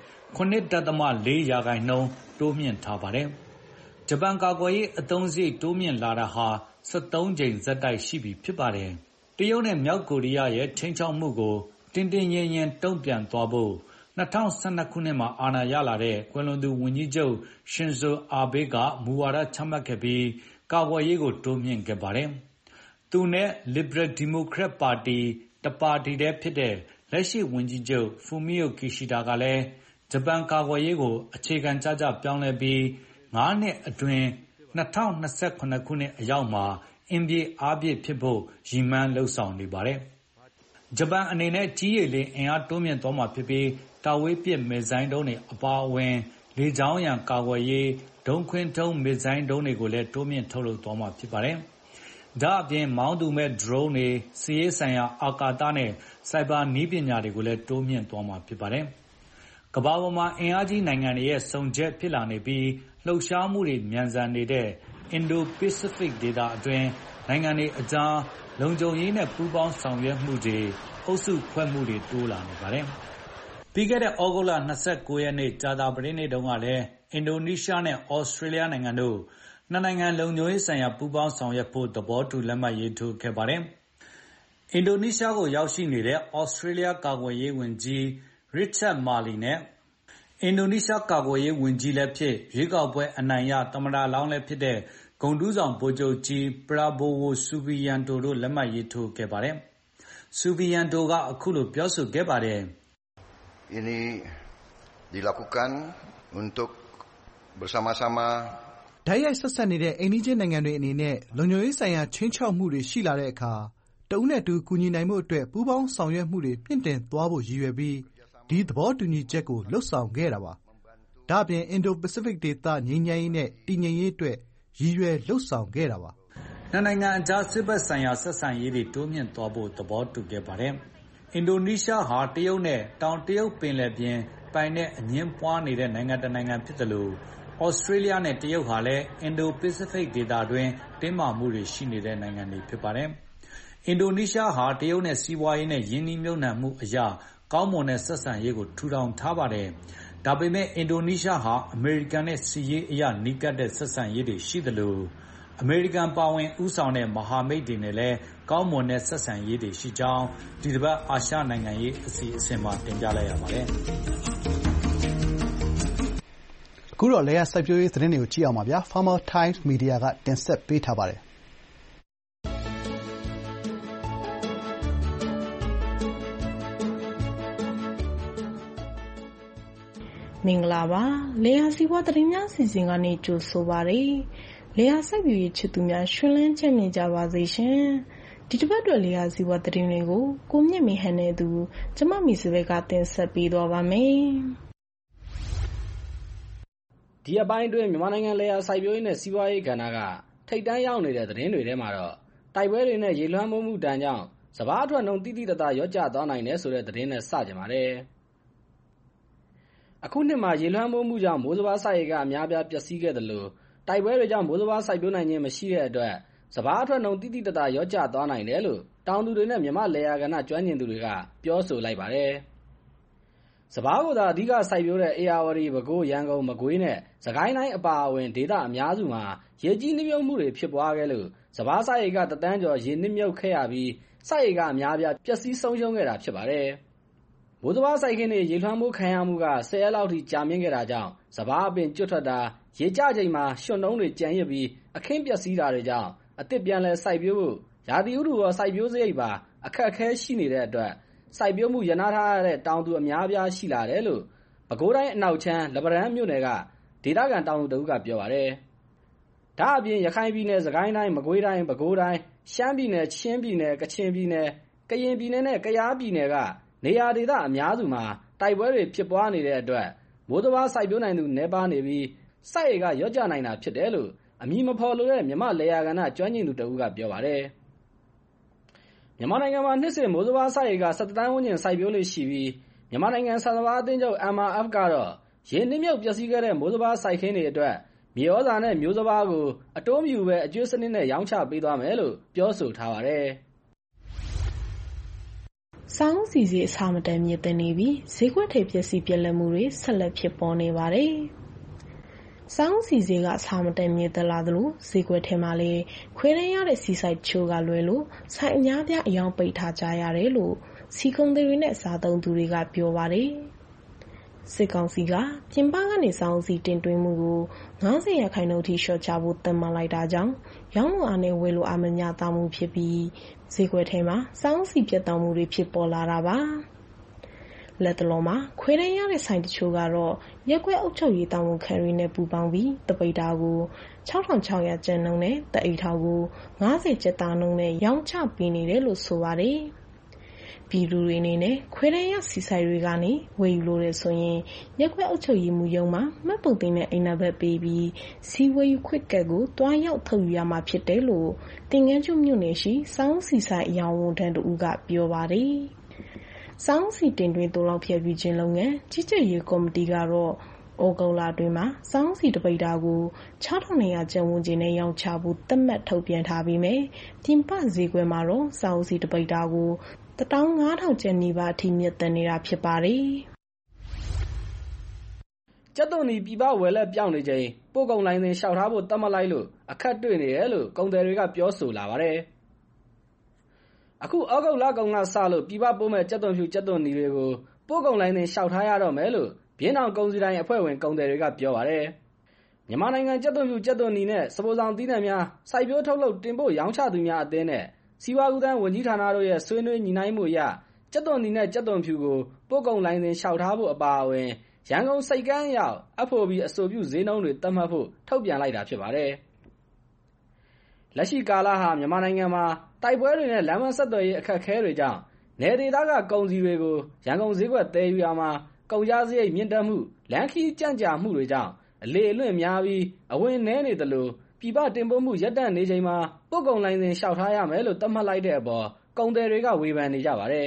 7.4 ရာခိုင်နှုန်းတိုးမြှင့်ထားပါတယ်။ဂျပန်ကာကွယ်ရေးအသုံးစရိတ်တိုးမြင့်လာတာဟာ73ကြိမ်ဆက်တိုက်ရှိပြီဖြစ်ပါတယ်။တရုတ်နဲ့မြောက်ကိုရီးယားရဲ့ခြိမ်းခြောက်မှုကိုတင်းတင်းကျပ်ကျပ်တုံ့ပြန်သွားဖို့2012ခုနှစ်မှာအာဏာရလာတဲ့ကွယ်လွန်သူဝန်ကြီးချုပ်ရှင်ဇိုအာဘေးကမူဝါဒချမှတ်ခဲ့ပြီးကာကွယ်ရေးကိုတိုးမြှင့်ခဲ့ပါတယ်။သူနဲ့ Liberal Democrat ပါတီတပါတီတည်းဖြစ်တဲ့လက်ရှိဝန်ကြီးချုပ်ဖူမီယိုကီရှီဒါကလည်းဂျပန်ကာကွယ်ရေးကိုအခြေခံကျကျပြောင်းလဲပြီး9နှစ်အတွင်း2028ခုနှစ်အရောက်မှာအင်ပြေအားပြည့်ဖြစ်ဖို့ရည်မှန်းလှုပ်ဆောင်နေပါတယ်။ဂျပန်အနေနဲ့ကြီးရည်လေးအင်အားတိုးမြင့်သွားမှာဖြစ်ပြီးတာဝေးပစ်မစ်ဇိုင်းဒုံးတွေအပါအဝင်လေကြောင်းရန်ကာကွယ်ရေးဒုံးခွင်းထုံးမစ်ဇိုင်းဒုံးတွေကိုလည်းတိုးမြင့်ထုတ်လုပ်သွားမှာဖြစ်ပါတယ်။ဒါ့အပြင်မောင်းသူမဲ့ဒရုန်းတွေစစ်ရေးဆိုင်ရာအာကာသနဲ့စိုက်ဘာနည်းပညာတွေကိုလည်းတိုးမြင့်သွားမှာဖြစ်ပါတယ်။ကမ္ဘာပေါ်မှာအင်အားကြီးနိုင်ငံတွေရဲ့စုံချက်ဖြစ်လာနေပြီးလှုပ်ရှားမှုတွေမြန်ဆန်နေတဲ့အင်ဒိုပစိဖိတ်ဒေသအတွင်းနိုင်ငံတွေအကြားလုံခြုံရေးနဲ့ပူးပေါင်းဆောင်ရွက်မှုတွေအုပ်စုဖွဲ့မှုတွေတိုးလာနေပါတယ်။ပြီးခဲ့တဲ့ဩဂုတ်လ29ရက်နေ့ကြာသပတေးနေ့တုန်းကလည်းအင်ဒိုနီးရှားနဲ့ဩစတြေးလျနိုင်ငံတို့နှစ်နိုင်ငံလုံခြုံရေးဆိုင်ရာပူးပေါင်းဆောင်ရွက်ဖို့သဘောတူလက်မှတ်ရေးထိုးခဲ့ပါတယ်။အင်ဒိုနီးရှားကိုရောက်ရှိနေတဲ့ဩစတြေးလျကာကွယ်ရေးဝန်ကြီးရစ်ချတ်မာလီနဲ့အင်ဒိုနီးရှားကာကွယ်ရေးဝန်ကြီးလည်းဖြစ်ရွေးကောက်ပွဲအနိုင်ရသမ္မတလောင်းလည်းဖြစ်တဲ့ဂုဏ်ထူးဆောင်ဗိုလ်ချုပ်ကြီးပရာဘိုဝိုဆူဘီယန်တိုတို့လက်မှတ်ရေးထိုးခဲ့ပါတယ်။ဆူဘီယန်တိုကအခုလိုပြောဆိုခဲ့ပါတယ်။ Ini dilakukan untuk bersama-sama တိုက်ရိုက်ဆက်စပ်နေတဲ့အိမ်နီးချင်းနိုင်ငံတွေအနေနဲ့လုံခြုံရေးဆိုင်ရာခြိမ်းခြောက်မှုတွေရှိလာတဲ့အခါတဦးနဲ့တူကူညီနိုင်ဖို့အတွက်ပူးပေါင်းဆောင်ရွက်မှုတွေမြင့်တင်သွားဖို့ရည်ရွယ်ပြီးဒီသဘောတူညီချက်ကိုလုပ်ဆောင်ခဲ့တာပါ။ဒါ့အပြင်အင်ဒိုပစိဖိတ်ဒေသငြိမ်းချမ်းရေးနဲ့တည်ငြိမ်ရေးအတွက်ရည်ရွယ်လုပ်ဆောင်ခဲ့တာပါ။နှစ်နိုင်ငံအကြားစစ်ဘက်ဆိုင်ရာဆက်ဆံရေးတွေတိုးမြှင့်သွားဖို့သဘောတူခဲ့ပါတယ်။အင်ဒိုနီးရှားဟာတရုတ်နဲ့တောင်တရုတ်ပင်လယ်ပြင်ပိုင်နက်အငြင်းပွားနေတဲ့နိုင်ငံတစ်နိုင်ငံဖြစ်သလိုဩစတြေးလျနဲ့တရုတ်ဟာလည်းအင်ဒိုပစိဖိတ်ဒေသတွင်းတင်းမာမှုတွေရှိနေတဲ့နိုင်ငံတွေဖြစ်ပါတယ်။အင်ဒိုနီးရှားဟာတရုတ်နဲ့စီးပွားရေးနဲ့ယင်းနှိမ့်မြုပ်နှံမှုအရာကောင်းမွန်တဲ့ဆက်ဆံရေးကိုထူထောင်ထားပါတယ်။ဒါပေမဲ့အင်ဒိုနီးရှားဟာအမေရိကန်နဲ့စီးရေးအရာနီးကပ်တဲ့ဆက်ဆံရေးတွေရှိသလိုအမေရိကန်ပါဝင်ဦးဆောင်တဲ့မဟာမိတ်တွေနဲ့လည်းကောင်းမွန်တဲ့ဆက်ဆံရေးတွေရှိကြောင်းဒီတစ်ပတ်အာရှနိုင်ငံရေးအစီအစဉ်မှာတင်ပြလိုက်ရပါတယ်။အခုတော့လယ်ယာစိုက်ပျိုးရေးသတင်းတွေကိုကြည့်အောင်ပါဗျာ။ Farmer Times Media ကတင်ဆက်ပေးထားပါတယ်။မင်္ဂလာပါ။လယ်ယာစီးပွားသတင်းများအစီအစဉ်ကနေကြိုဆိုပါရစေ။လယ်ယာစိုက်ပျိုးရေးချစ်သူများရှင်လန်းချမ်းမြေ့ကြပါစေရှင်။ဒီတစ်ပတ်အတွက်လယ်ယာစီးပွားသတင်းတွေကိုကိုမြင့်မေဟန်နဲ့သူကျမမီစပယ်ကတင်ဆက်ပေးသွားပါမယ်။ဒီအပိုင်းအတွင်းမြန်မာနိုင်ငံလယ်ယာစိုက်ပျိုးရေးနဲ့စီးပွားရေးကဏ္ဍကထိပ်တန်းရောက်နေတဲ့သတင်းတွေထဲမှာတော့တိုက်ပွဲတွေနဲ့ရေလွှမ်းမိုးမှုတန်ကြောင့်စပါးအထွက်နှုန်းတိတိတသားရော့ကျသွားနိုင်တယ်ဆိုတဲ့သတင်းနဲ့စကြပါတယ်။အခုနှစ်မှာရေလွှမ်းမိုးမှုကြောင့်မိုးစပါးစိုက်ရေးကအများပြားပျက်စီးခဲ့တယ်လို့တိုက်ပွဲတွေကြောင့်မိုးစပါးစိုက်ပျိုးနိုင်ခြင်းမရှိတဲ့အတွက်စပါးအထွက်နှုန်းတိတိတသားရော့ကျသွားနိုင်တယ်လို့တောင်သူတွေနဲ့မြန်မာလယ်ယာကဏ္ဍကျွမ်းကျင်သူတွေကပြောဆိုလိုက်ပါတယ်။စပါးကိုသာအဓိကစိုက်ပျိုးတဲ့အေရဝတီ၊ပဲခူး၊ရန်ကုန်၊မကွေးနဲ့စစ်ကိုင်းတိုင်းအပါအဝင်ဒေသအများစုမှာရေကြီးနှိမ့်မြုပ်မှုတွေဖြစ်ပွားခဲ့လို့စပါးစိုက်ဧက1 သန်းကျော်ရေနစ်မြုပ်ခဲ့ရပြီးစိုက်ဧကအများပြားပျက်စီးဆုံးရှုံးခဲ့တာဖြစ်ပါတယ်။မိုးစပါးစိုက်ခင်းတွေရေလွှမ်းမိုးခံရမှုက10 ရက်လောက်ထိကြာမြင့်ခဲ့တာကြောင့်စပါးအပင်ကျွတ်ထွက်တာရေကျချိန်မှာရွှံ့နှုံးတွေကျန်ရစ်ပြီးအခင်းပျက်စီးတာတွေကြောင့်အသစ်ပြန်လည်စိုက်ပျိုးဖို့ရာသီဥတုရောစိုက်ပျိုးစရိတ်ပါအခက်အခဲရှိနေတဲ့အတွက်စိုက်ပျိုးမှုရပ်နားထားရတဲ့တောင်သူအများပြားရှိလာတယ်လို့ပဲခူးတိုင်းအနောက်ခြမ်းလက်ပံတန်းမြို့နယ်ကဒေသခံတောင်သူတဦးကပြောပါတယ်။ဒါအပြင်ရခိုင်ပြည်နယ်၊စကိုင်းတိုင်း၊မကွေးတိုင်း၊ပဲခူးတိုင်း၊ရှမ်းပြည်နယ်၊ချင်းပြည်နယ်၊ကချင်ပြည်နယ်၊ကရင်ပြည်နယ်နဲ့ကယားပြည်နယ်ကနေရာဒေသအများစုမှာတိုက်ပွဲတွေဖြစ်ပွားနေတဲ့အတွက်မိုးစပါးစိုက်ပျိုးနိုင်သူနည်းပါးနေပြီးစိုက်ဧကရော့ကျနိုင်တာဖြစ်တယ်လို့အမည်မဖော်လိုတဲ့မြန်မာလယ်ယာကဏ္ဍကျွမ်းကျင်သူတဦးကပြောပါတယ်။မြန်မာနိုင်ငံမှာနှစ်စဉ်မိုးစပါးစိုက်ဧက17 သန်းဝန်းကျင်စိုက်ပျိုးလေ့ရှိပြီးမြန်မာနိုင်ငံဆန်စပါးအသင်းချုပ် MRF ကတော့ရေနစ်မြုပ်ပျက်စီးခဲ့တဲ့မိုးစပါးစိုက်ခင်းတွေအတွက်မြေဩဇာနဲ့မျိုးစပါးကိုအတိုးမယူဘဲအကျွေးစနစ်နဲ့ရောင်းချပေးသွားမယ်လို့ပြောဆိုထားပါတယ်။ဆောင်းစီစီအဆမတန်မြင့်တက်နေပြီးဈေးကွက်ထိပ်ပျက်စီးပြက်လက်မှုတွေဆက်လက်ဖြစ်ပေါ်နေပါတယ်။ဆောင်းစီစီကအဆမတန်မြင့်တက်လာသလိုဈေးကွက်ထဲမှာလည်းခွဲတန်းရတဲ့စီဆိုင်ချိုးကလွယ်လို့ဆိုင်အများပြအယောင်ပိတ်ထားကြရတယ်လို့စီကုံတွေနဲ့စားသုံးသူတွေကပြောပါတယ်။စစ်ကောင်စီကပြင်ပကနေဆောင်းစီတင်သွင်းမှုကို90% ထိလျှော့ချဖို့သတ်မှတ်လိုက်တာကြောင့်ရောင်းလိုအားနဲ့ဝယ်လိုအားမမျှတမှုဖြစ်ပြီးဈေးကွက်ထဲမှာဆောင်းစီပြတ်တောက်မှုတွေဖြစ်ပေါ်လာတာပါ။လက်တလုံးမှာခွဲတန်းရတဲ့ဆိုင်တချို့ကတော့ရက်ကွက်အုပ်ချုပ်ရေးတာဝန်ခံတွေနဲ့ပူးပေါင်းပြီးတပိတ်တာကို6600ကျပ်နှုန်းနဲ့တအိတ်ထောင်ကို90ကျပ်သားနှုန်းနဲ့ရောင်းချပေးနေတယ်လို့ဆိုပါတယ်။ပြည်သူတွေအနေနဲ့ခွဲတန်းရစီဆိုင်တွေကနေဝယ်ယူလို့ရဆိုရင်ရက်ကွက်အုပ်ချုပ်ရေးမှုရုံးမှာမှတ်ပုံတင်တဲ့အိမ်နံပါတ်ပေးပြီးစီဝယ်ယူခွင့်ကတ်ကိုတွားရောက်ထုတ်ယူရမှာဖြစ်တယ်လို့တင်ငန်းကျွမြို့နယ်ရှိစောင်းစီဆိုင်အယောင်ဝန်ထမ်းတို့ကပြောပါတယ်။စောင်းစီတင်သွင်းတိုးလောက်ဖြည့်ပြီးခြင်းလုပ်ငန်းကြီးကြပ်ရေးကော်မတီကတော့ဩဂုတ်လအတွင်းမှာစောင်းစီတပိတ်တာကို6200ကျပ်ဝန်းကျင်နဲ့ရောင်းချဖို့သတ်မှတ်ထုတ်ပြန်ထားပြီးမြပြင်ပဈေးကွက်မှာတော့စောင်းစီတပိတ်တာကို15000ကျပ်နီးပါးအထိမြင့်တက်နေတာဖြစ်ပါတယ်။ကျပ်သွန်နီပြည်ပဝယ်လက်ပြောင်းနေချိန်ပို့ကုန်လိုင်းစဉ်လျှောက်ထားဖို့သတ်မှတ်လိုက်လို့အခက်တွေ့နေတယ်လို့ကုန်သည်တွေကပြောဆိုလာပါတယ်။အခုဩဂုတ်လကုန်ကစလို့ပြည်ပပို့မဲ့ကျပ်သွန်ဖြူကျပ်သွန်နီတွေကိုပို့ကုန်လိုင်းစဉ်လျှောက်ထားရတော့မယ်လို့ဘင်းအောင်ကုန်စည်တိုင်းအဖွဲ့ဝင်ကုန်သည်တွေကပြောပါတယ်။မြန်မာနိုင်ငံကျပ်သွန်ဖြူကျပ်သွန်နီနဲ့စပိုဆောင်သီးနှံများစိုက်ပျိုးထုတ်လုပ်တင်ပို့ရောင်းချသူများအသင်းနဲ့စီးပွားကူးသန်းဝန်ကြီးဌာနတို့ရဲ့ဆွေးနွေးညှိနှိုင်းမှုအရကျပ်သွန်နီနဲ့ကျပ်သွန်ဖြူကိုပို့ကုန်လိုင်းစဉ်လျှောက်ထားဖို့အပါအဝင်ရန်ကုန်စိတ်ကမ်းရောက် FOB အဆိုပြုဈေးနှုန်းတွေသတ်မှတ်ဖို့ထုတ်ပြန်လိုက်တာဖြစ်ပါတယ်။လက်ရှိကာလဟာမြန်မာနိုင်ငံမှာတိုက်ပွဲတွေနဲ့လမ်းမဆက်သွယ်ရေးအခက်အခဲတွေကြောင့်နယ်ဒေသကကုန်စည်တွေကိုရန်ကုန်ဈေးကွက်သယ်ယူရာမှာကုန်ကျစရိတ်မြင့်တက်မှုလမ်းခရီးကြန့်ကြာမှုတွေကြောင့်အလေအလွင့်များပြီးအဝင်နည်းနေသလိုပြည်ပတင်ပို့မှုရပ်တန့်နေချိန်မှာပို့ကုန်လိုင်စင်လျှောက်ထားရမယ်လို့သတ်မှတ်လိုက်တဲ့အပေါ်ကုန်သည်တွေကဝေဖန်နေကြပါတယ်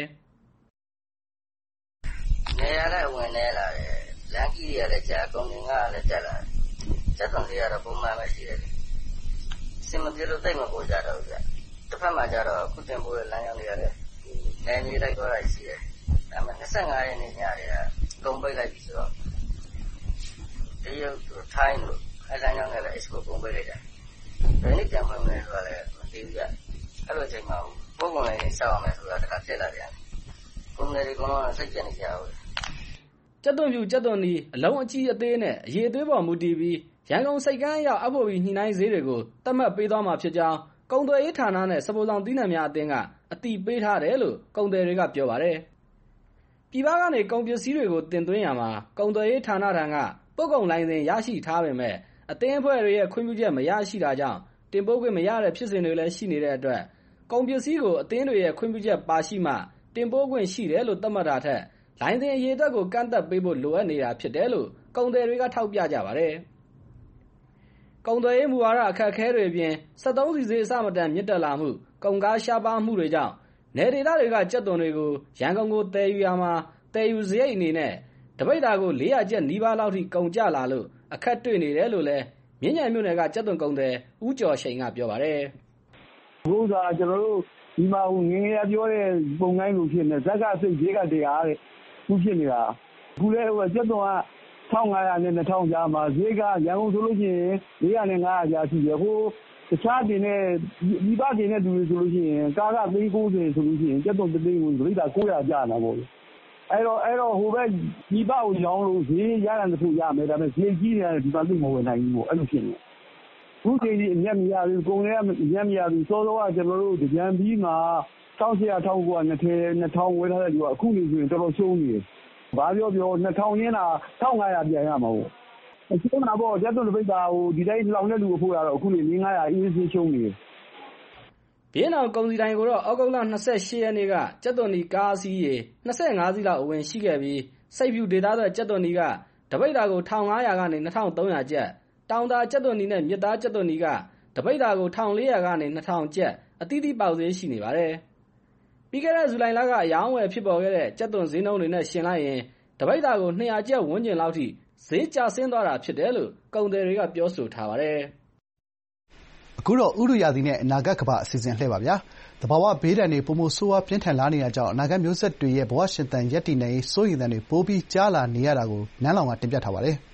။နေရာလည်းဝင်နေလာတယ်။လမ်းကြီးတွေကလည်းကြာကုန်ငါလည်းတက်လာတယ်။စက်တော်တွေကတော့ပုံမှန်ပဲရှိတယ်။စင်မပြေလို့တိတ်မပို့ကြတော့ဘူးဗျ။တစ်ဖက်မှာကျတော့ခုတင်ပို့တဲ့လမ်းကြောင်းတွေကလည်းနေနေလိုက်တော့ရှိတယ်။ဒါပေမဲ့25ရက်နေ့ညတွေကကုန်ပိတ်လိုက်ပြီဆိုတော့တရုတ်တို့ထိုင်းတို့အဲလမ်းကြောင်းတွေလည်း export ကုန်ပိတ်လိုက်တယ်။ဒီနေ့ပြန်ဖွင့်မယ်ဆိုတာလည်းမသိဘူးဗျ။အဲ့လိုချိန်မှာပို့ကုန်လိုင်စင်လျှောက်ရမယ်ဆိုတာတခါဖြစ်လာတယ်။ကုန်သည်တွေကတော့စိတ်ကြနေကြဘူး။ကြက်သွန်ဖြူကြက်သွန်နီအလုံးအကြီးအသေးနဲ့အရေးအသွေးပေါ်မူတည်ပြီးရန်ကုန်စိတ်ကမ်းရောက်အဖို့ပြီးညှိနှိုင်းဈေးတွေကိုသတ်မှတ်ပေးသွားမှာဖြစ်ကြောင်းကုန်သွယ်ရေးဌာနနဲ့စပိုဆောင်သီးနှံများအသင်းကအတည်ပြုထားတယ်လို့ကုန်သည်တွေကပြောပါတယ်။ပြည်ပကနေကုန်ပစ္စည်းတွေကိုတင်သွင်းရမှာကုန်သွယ်ရေးဌာနထံကပို့ကုန်လိုင်စင်ရရှိထားပေမဲ့အသင်းအဖွဲ့တွေရဲ့ခွင့်ပြုချက်မရရှိတာကြောင့်တင်ပို့ခွင့်မရတဲ့ဖြစ်စဉ်တွေလည်းရှိနေတဲ့အတွက်ကုန်ပစ္စည်းကိုအသင်းတွေရဲ့ခွင့်ပြုချက်ပါရှိမှတင်ပို့ခွင့်ရှိတယ်လို့သတ်မှတ်တာထက်လိုင်စင်အရေးအတွက်ကိုကန့်သတ်ပေးဖို့လိုအပ်နေတာဖြစ်တယ်လို့ကုန်သည်တွေကထောက်ပြကြပါတယ်။ကုန်သွယ်ရေးမူဝါဒအခက်အခဲတွေအပြင်73စီစေးအစမတန်မြင့်တက်လာမှုကုန်ကားရှားပါးမှုတွေကြောင့်နယ်ဒေသတွေကကြက်သွန်တွေကိုရန်ကုန်ကိုတည်ယူရမှာတည်ယူစရိတ်အနေနဲ့တပိတ်တာကို400ကျပ်နီးပါးလောက်ထိကုန်ကျလာလို့အခက်တွေ့နေတယ်လို့လည်းမြင်းညံမြို့နယ်ကကြက်သွန်ကုန်သည်ဦးကျော်ရှိန်ကပြောပါတယ်။ဘုရားကျွန်တော်တို့ဒီမှာငငယ်ပြောတဲ့ပုံကိုင်းလိုဖြစ်နေဇက်ကစိတ်ဈေးကတရားတဲ့ခုဖြစ်နေတာအခုလဲကြက်သွန်က1500နဲ့2000ကြားမှာဈေးကရန်ကုန်ဆိုလို့ရှိရင်400နဲ့500ကြားရှိတယ်ဟိုတခြားတင်တဲ့ဒီပတင်တဲ့သူတွေဆိုလို့ရှိရင်ကာက390ဆိုလို့ရှိရင်ကြက်သွန်3သိန်းကိုဒိဋ္ဌာ900ကျတာပေါ့အဲ့တော့ဟိုဘက်ဒီပကိုရောင်းလို့ဈေးရတဲ့သူရမယ်ဒါပေမဲ့ဈေးကြီးတယ်ဒီမှာသိမဝင်နိုင်ဘူးပေါ့အဲ့လိုဖြစ်နေခုချိန်ကြီးအမျက်မရဘူးကုန်တွေကအမျက်မရဘူးစောစောကကျွန်တော်တို့ကြံပြီးမှာ1800 1900 2000ဝယ်ထားတဲ့လူကအခုနေဆိုရင်တော်တော်ရှုံးနေတယ်ဘာပြော2000ရင်းတာ1500ပြန်ရမှာပေါ့အရှုံးတာပေါ့ကျက်သွန်တပိတ်တာဟိုဒီတိုင်းလောင်တဲ့လူကိုဖို့ရတော့အခုနေ900အေးစေးရှုံးနေတယ်ဘင်းအောင်ကုန်စည်တိုင်းကိုတော့ဩဂုတ်လ28ရက်နေ့ကကြက်သွန်နီကားအစီးရေ25စီးလောက်အဝင်ရှိခဲ့ပြီးစိတ်ဖြူဒေသသက်ကြက်သွန်နီကတပိတ်တာကို1500ကနေ2300ကျပ်တောင်သာကြက်သွန်နီနဲ့မြစ်သားကြက်သွန်နီကတပိတ်တာကို1400ကနေ2000ကျပ်အသီးသီးပေါက်ဈေးရှိနေပါတယ်ပြီးခဲ့တဲ့ဇူလိုင်လကအယောင်းဝယ်ဖြစ်ပေါ်ခဲ့တဲ့ကြက်သွန်ဈေးနှုန်းတွေနဲ့ရှင်လိုက်ရင်တပိတ်တာကို200ကျပ်ဝန်းကျင်လောက်ထိဈေးကျဆင်းသွားတာဖြစ်တယ်လို့ကုန်သည်တွေကပြောဆိုထားပါတယ်အခုတော့ဥတုရာသီနဲ့အနာဂတ်ကမ္ဘာအစီအစဉ်လှည့်ပါဗျာ။သဘာဝဘေးဒဏ်တွေပိုမိုဆိုးဝါးပြင်းထန်လာနေတာကြောင့်အနာဂတ်မျိုးဆက်တွေရဲ့ဘဝရှင်သန်ရပ်တည်နိုင်ရေးစိုးရိမ်သံတွေပိုပြီးကြားလာနေရတာကိုနန်းလောင်ကတင်ပြထားပါတယ်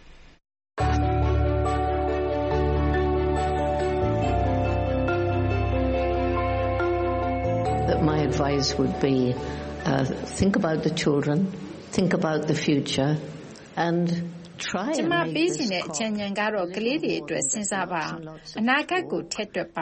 ။ My advice would be think about the children, think about the future and ကျမပေးချင်တဲ့အကြံဉာဏ်ကတော့ကလေးတွေအတွက်စဉ်းစားပါအနာဂတ်ကိုထည့်တွက်ပါ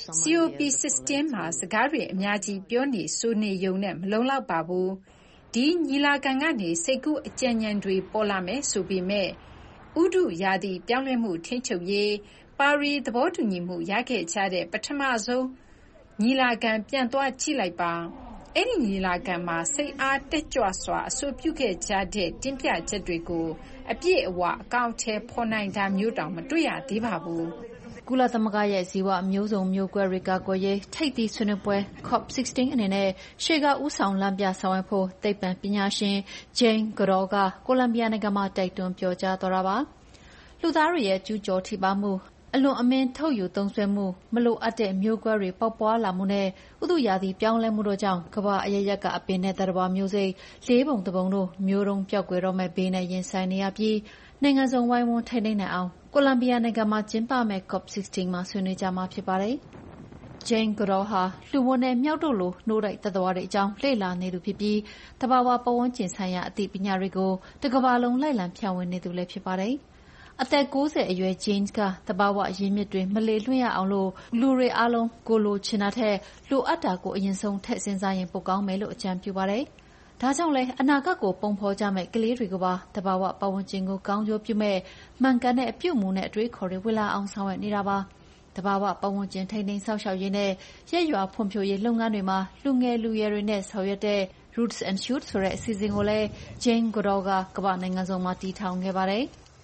COP16 မှာစကားတွေအများကြီးပြောနေဆိုနေရုံနဲ့မလုံလောက်ပါဘူးဒီညီလာခံကနေစိတ်ကူးအကြံဉာဏ်တွေပေါ်လာမယ်ဆိုပေမဲ့ဥတုရာသီပြောင်းလဲမှုထိန်းချုပ်ရေးပါရီသဘောတူညီမှုရခဲ့ကြတဲ့ပထမဆုံးညီလာခံပြန်သွားကြည့်လိုက်ပါအဲ့ဒီညီလာခံမှာစိတ်အားတက်ကြွစွာအဆိုပြုခဲ့ကြတဲ့တင်ပြချက်တွေကိုအပြည့်အဝအကောင့်ထဲဖော်နိုင်တာမျိုးတောင်မတွေ့ရသေးပါဘူး။ကုလသမဂ္ဂရဲ့ဇီဝမျိုးစုံမျိုးကွဲတွေကာကွယ်ရေးထိပ်သီးဆွေးနွေးပွဲ COP16 အနေနဲ့ရှေ့ကဦးဆောင်လမ်းပြဆောင်ရွက်ဖို့သိပ္ပံပညာရှင် Jane Goodall ကကိုလံဘီယာနိုင်ငံမှာတိုက်တွန်းပြောကြားသွားတာပါ။လူသားတွေရဲ့ကျူးကျော်ထိပါမှုအလွန်အမင်းထုတ်ယူသုံးစွဲမှုမလိုအပ်တဲ့မျိုးကွဲတွေပေါက်ပွားလာမှုနဲ့ဥတုရာသီပြောင်းလဲမှုတို့ကြောင့်ကမ္ဘာအရပ်ရပ်ကအပင်နဲ့သတ္တဝါမျိုးစိတ်လေးပုံတစ်ပုံတို့မျိုးတုံးပျောက်ကွယ်တော့မဲ့ဘေးနဲ့ရင်ဆိုင်နေရပြီးနိုင်ငံစုံဝိုင်းဝန်းထိန်းသိမ်းနိုင်အောင်ကိုလံဘီယာနိုင်ငံမှာကျင်းပမဲ့ COP16 မှာဆွေးနွေးကြမှာဖြစ်ပါတယ်။ Jane Goodall ဟာလူမွန်းနဲ့မြောက်တို့လိုနှိုးတိုက်သတ္တဝါတွေအကြောင်းလေ့လာနေသူဖြစ်ပြီးသဘာဝပတ်ဝန်းကျင်ဆိုင်ရာအသိပညာတွေကိုတစ်ကမ္ဘာလုံးလိုက်လံဖြန့်ဝေနေသူလည်းဖြစ်ပါတယ်။အသက်90အရွယ် James ကသဘာဝအရင်းမြစ်တွေမလေလွင့်ရအောင်လို့လူတွေအားလုံးကိုလိုချင်တာထက်လိုအပ်တာကိုအရင်ဆုံးထည့်စဉ်းစားရင်ပိုကောင်းမယ်လို့အကြံပြုပါတယ်။ဒါကြောင့်လဲအနာဂတ်ကိုပုံဖော်ကြမဲ့ကလေးတွေကပါသဘာဝပတ်ဝန်းကျင်ကိုကောင်းကျိုးပြုမဲ့မှန်ကန်တဲ့အပြုအမူနဲ့အတွေးခေါ်တွေဝင်လာအောင်ဆောင်ရွက်နေတာပါ။သဘာဝပတ်ဝန်းကျင်ထိန်းသိမ်းစောင့်ရှောက်ရေးနဲ့ရက်ရွာဖွံ့ဖြိုးရေးလုပ်ငန်းတွေမှာလူငယ်လူရွယ်တွေနဲ့ဆောင်ရွက်တဲ့ Roots and Shoots ဆိုတဲ့အစီအစဉ်ကိုလည်း Jane Goodall ကကမ္ဘာနိုင်ငံစုံမှာတည်ထောင်ခဲ့ပါတယ်။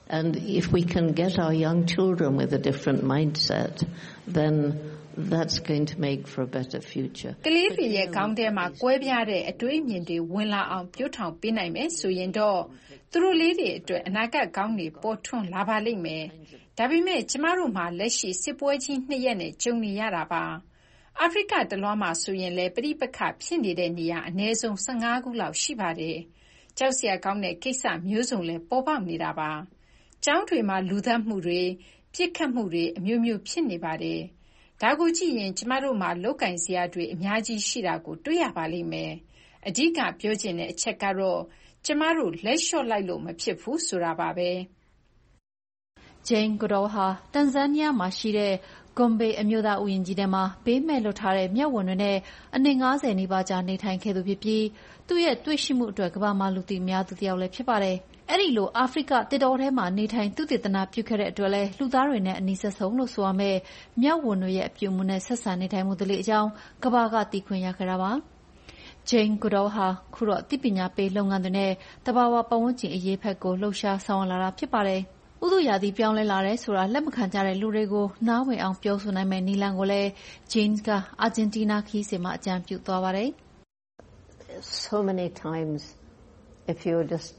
And if we can get our young children with a different mindset, then that's going to make for a better future. ကလေးတွေရဲ့ခေါင်းထဲမှာကွဲပြားတဲ့အတွေးအမြင်တွေဝင်လာအောင်ပြုထောင်ပေးနိုင်မယ်ဆိုရင်တော့သူတို့လေးတွေအတွက်အနာဂတ်ကောင်းတွေပေါ်ထွန်းလာပါလိမ့်မယ်။ဒါပေမဲ့ကျမတို့မှာလက်ရှိစစ်ပွဲကြီး2 ရက်နဲ့ကြုံနေရတာပါ။အာဖရိကတလွှားမှာဆိုရင်လည်းပဋိပက္ခဖြစ်နေတဲ့နေရာအနည်းဆုံး15 ခုလောက်ရှိပါတယ်။ကြောက်စရာကောင်းတဲ့ကိစ္စမျိုးစုံလည်းပေါ်ပေါက်နေတာပါ။ကျောင်းတွေမှာလူသတ်မှုတွေပြစ်ခတ်မှုတွေအမျိုးမျိုးဖြစ်နေပါတယ်။ဒါကိုကြည့်ရင်ကျမတို့မှာလောက်ကင်စရာတွေအများကြီးရှိတာကိုတွေ့ရပါလိမ့်မယ်။အဓိကပြောချင်တဲ့အချက်ကတော့ကျမတို့လက်လျှော့လိုက်လို့မဖြစ်ဘူးဆိုတာပါပဲ။ Jane Goodall ဟာတန်ဇန်နီးယားမှာရှိတဲ့ဂွမ်ဘေအမျိုးသားဥယျာဉ်ကြီးထဲမှာဘေးမဲ့လွတ်ထားတဲ့မျက်ဝန်းတွေနဲ့အနှစ်50နီးပါးကြာနေထိုင်ခဲ့သူဖြစ်ပြီးသူ့ရဲ့တွေ့ရှိမှုအတွက်ကမ္ဘာမှာလူသိများသူတစ်ယောက်လည်းဖြစ်ပါတယ်။အဲ့ဒီလိုအာဖရိကတစ်တော်ထဲမှာနေထိုင်သူတည်တနာပြုခဲ့တဲ့အတွက်လည်းလူသားတွေနဲ့အနီးဆက်ဆုံးလို့ဆိုရမယ်မျက်ဝန်းတွေရဲ့အပြုအမူနဲ့ဆက်ဆံနေထိုင်မှုတွေအကြောင်းကမ္ဘာကသိခွင့်ရခဲ့တာပါ။ Jane Goodall ဟာခုတော့သိပညာပေးလုပ်ငန်းတွေနဲ့တဘာဝပတ်ဝန်းကျင်အရေးဖက်ကိုလှုပ်ရှားဆောင်လာတာဖြစ်ပါတယ်။ဥတုရာသီပြောင်းလဲလာတယ်ဆိုတာလက်မခံကြတဲ့လူတွေကိုနားဝင်အောင်ပြောဆိုနိုင်မယ့်နည်းလမ်းကိုလည်း Jane ကအာဂျင်တီးနားခရီးစဉ်မှာအကြံပြုသွားပါတယ်။ So many times if you're just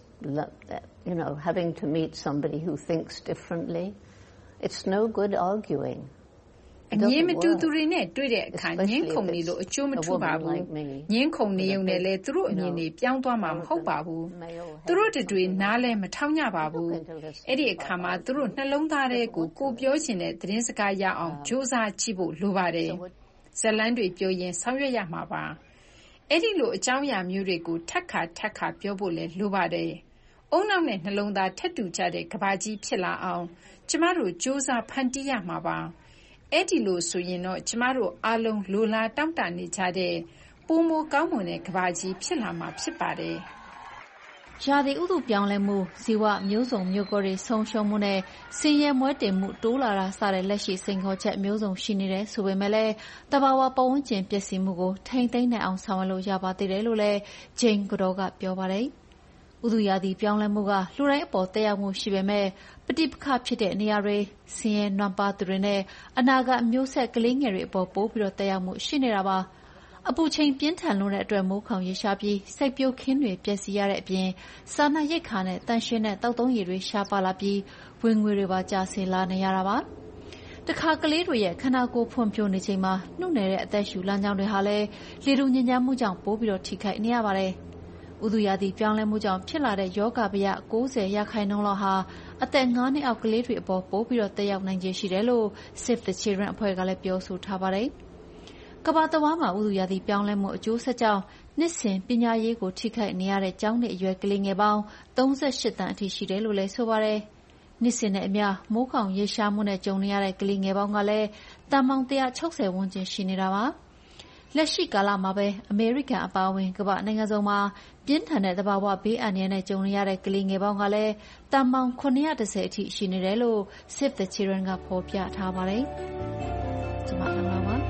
having to meet somebody who thinks differently, it's no good arguing. အမြင်မတူသူတွေနဲ့တွေ့တဲ့အခါငင်းခုန်နေလို့အကျိုးမထူပါဘူး။ငင်းခုန်နေုံနဲ့လည်းသူတို့အမြင်တွေပြောင်းသွားမှာမဟုတ်ပါဘူး။သူတို့တွေနားလဲမထောင်ကြပါဘူး။အဲ့ဒီအခါမှာသူတို့နှလုံးသားထဲကိုပြောချင်တဲ့သတင်းစကားရအောင်ကြိုးစားကြည့်ဖို့လိုပါတယ်။ဇလန်းတွေပြောရင်ဆောင်ရွက်ရမှာပါ။အဲ့ဒီလိုအကြောင်းအရာမျိုးတွေကိုထပ်ခါပြောဖို့လည်းလိုပါတယ်။အုံနောက်နဲ့နှလုံးသားထက်တူကြတဲ့ကဘာကြီးဖြစ်လာအောင်ကျမတို့ကြိုးစားဖန်တီးရမှာပါ။အဲ့ဒီလိုဆိုရင်တော့ကျမတို့အားလုံးလိုလားတောင့်တနေကြတဲ့ပိုမိုကောင်းမွန်တဲ့ကဘာကြီးဖြစ်လာမှာဖြစ်ပါတယ်။ရာသီဥတုပြောင်းလဲမှု၊ဇီဝမျိုးစုံမျိုးကွဲတွေဆုံးရှုံးမှုနဲ့ဆင်းရဲမွဲတေမှုတိုးလာတာစတဲ့လက်ရှိစိန်ခေါ်ချက်မျိုးစုံရှိနေတယ်ဆိုပေမဲ့လည်းတဘာဝပတ်ဝန်းကျင်ပျက်စီးမှုကိုထိန်းသိမ်းနိုင်အောင်ဆောင်ရွက်လို့ရပါသေးတယ်လို့လည်း Jane Goodall ကပြောပါတယ်။ဥတုရာသီပြောင်းလဲမှုကလူတိုင်းအပေါ်သက်ရောက်မှုရှိပေမဲ့ပဋိပက္ခဖြစ်တဲ့နေရာတွေဆင်းရဲနွမ်းပါးသူတွေနဲ့အနာဂတ်မျိုးဆက်ကလေးငယ်တွေအပေါ်ပိုပြီးသက်ရောက်မှုရှိနေတာပါ။အပူချိန်ပြင်းထန်လွန်းတဲ့အတွက်မိုးခေါင်ရေရှားပြီးစိုက်ပျိုးခင်းတွေပျက်စီးရတဲ့အပြင်စားနပ်ရိက္ခာနဲ့သန့်ရှင်းတဲ့သောက်သုံးရေတွေရှားပါလာပြီးဝင်ငွေတွေပါကျဆင်းလာနေရတာပါ။တခါကလေးတွေရဲ့ခန္ဓာကိုယ်ဖွံ့ဖြိုးနေချိန်မှာနှုတ်နယ်တဲ့အသက်ရှူလမ်းကြောင်းတွေဟာလည်းလေထုညစ်ညမ်းမှုကြောင့်ပိုပြီးထိခိုက်နေရပါတယ်။ဥတုရာသီပြောင်းလဲမှုကြောင့်ဖြစ်လာတဲ့ရောဂါဘယ90%လောက်ဟာအသက်5 နှစ်အောက်ကလေးတွေအပေါ်ပိုပြီးသက်ရောက်နိုင်ခြေရှိတယ်လို့ Save the Children အဖွဲ့ကလည်းပြောဆိုထားပါတယ်။ကမ္ဘာတဝန်းမှာဥတုရာသီပြောင်းလဲမှုအကျိုးဆက်ကြောင့်နှစ်စဉ်ပညာရေးကိုထိခိုက်နေရတဲ့ကျောင်းနေအရွယ်ကလေးငယ်ပေါင်း38သန်းအထိရှိတယ်လို့လည်းဆိုပါတယ်။နှစ်စဉ်နဲ့အမျှမိုးခေါင်ရေရှားမှုနဲ့ကြုံနေရတဲ့ကလေးငယ်ပေါင်းကလည်းတန်ပေါင်း160ဝန်းကျင်ရှိနေတာပါ။လက်ရှိကာလမှာပဲအမေရိကန်အပါအဝင်ကမ္ဘာနိုင်ငံစုံမှာပြင်းထန်တဲ့သဘာဝဘေးအန္တရာယ်နဲ့ကြုံနေရတဲ့ကလေးငယ်ပေါင်းကလည်းတန်ပေါင်း910အထိရှိနေတယ်လို့ Save the Children ကဖော်ပြထားပါတယ်။ကျွန်မအမှန်ပါ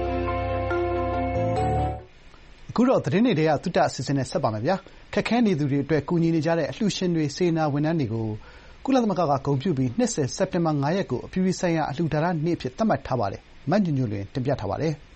အခုတော့သတင်းတွေထဲကသုတအစီအစဉ်နဲ့ဆက်ပါမယ်ဗျာခက်ခဲနေသူတွေအတွက်ကူညီနေကြတဲ့အလှူရှင်တွေစေနာဝန်ထမ်းတွေကိုကုလသမဂ္ဂကဂုဏ်ပြုပြီးနှစ်စဉ်စက်တင်ဘာ9ရက်ကိုအပြည်ပြည်ဆိုင်ရာအလှူဒါနနေ့အဖြစ်သတ်မှတ်ထားပါတယ်။မညွန့်ညွန့်လွင်တင်ပြထားပါတယ်။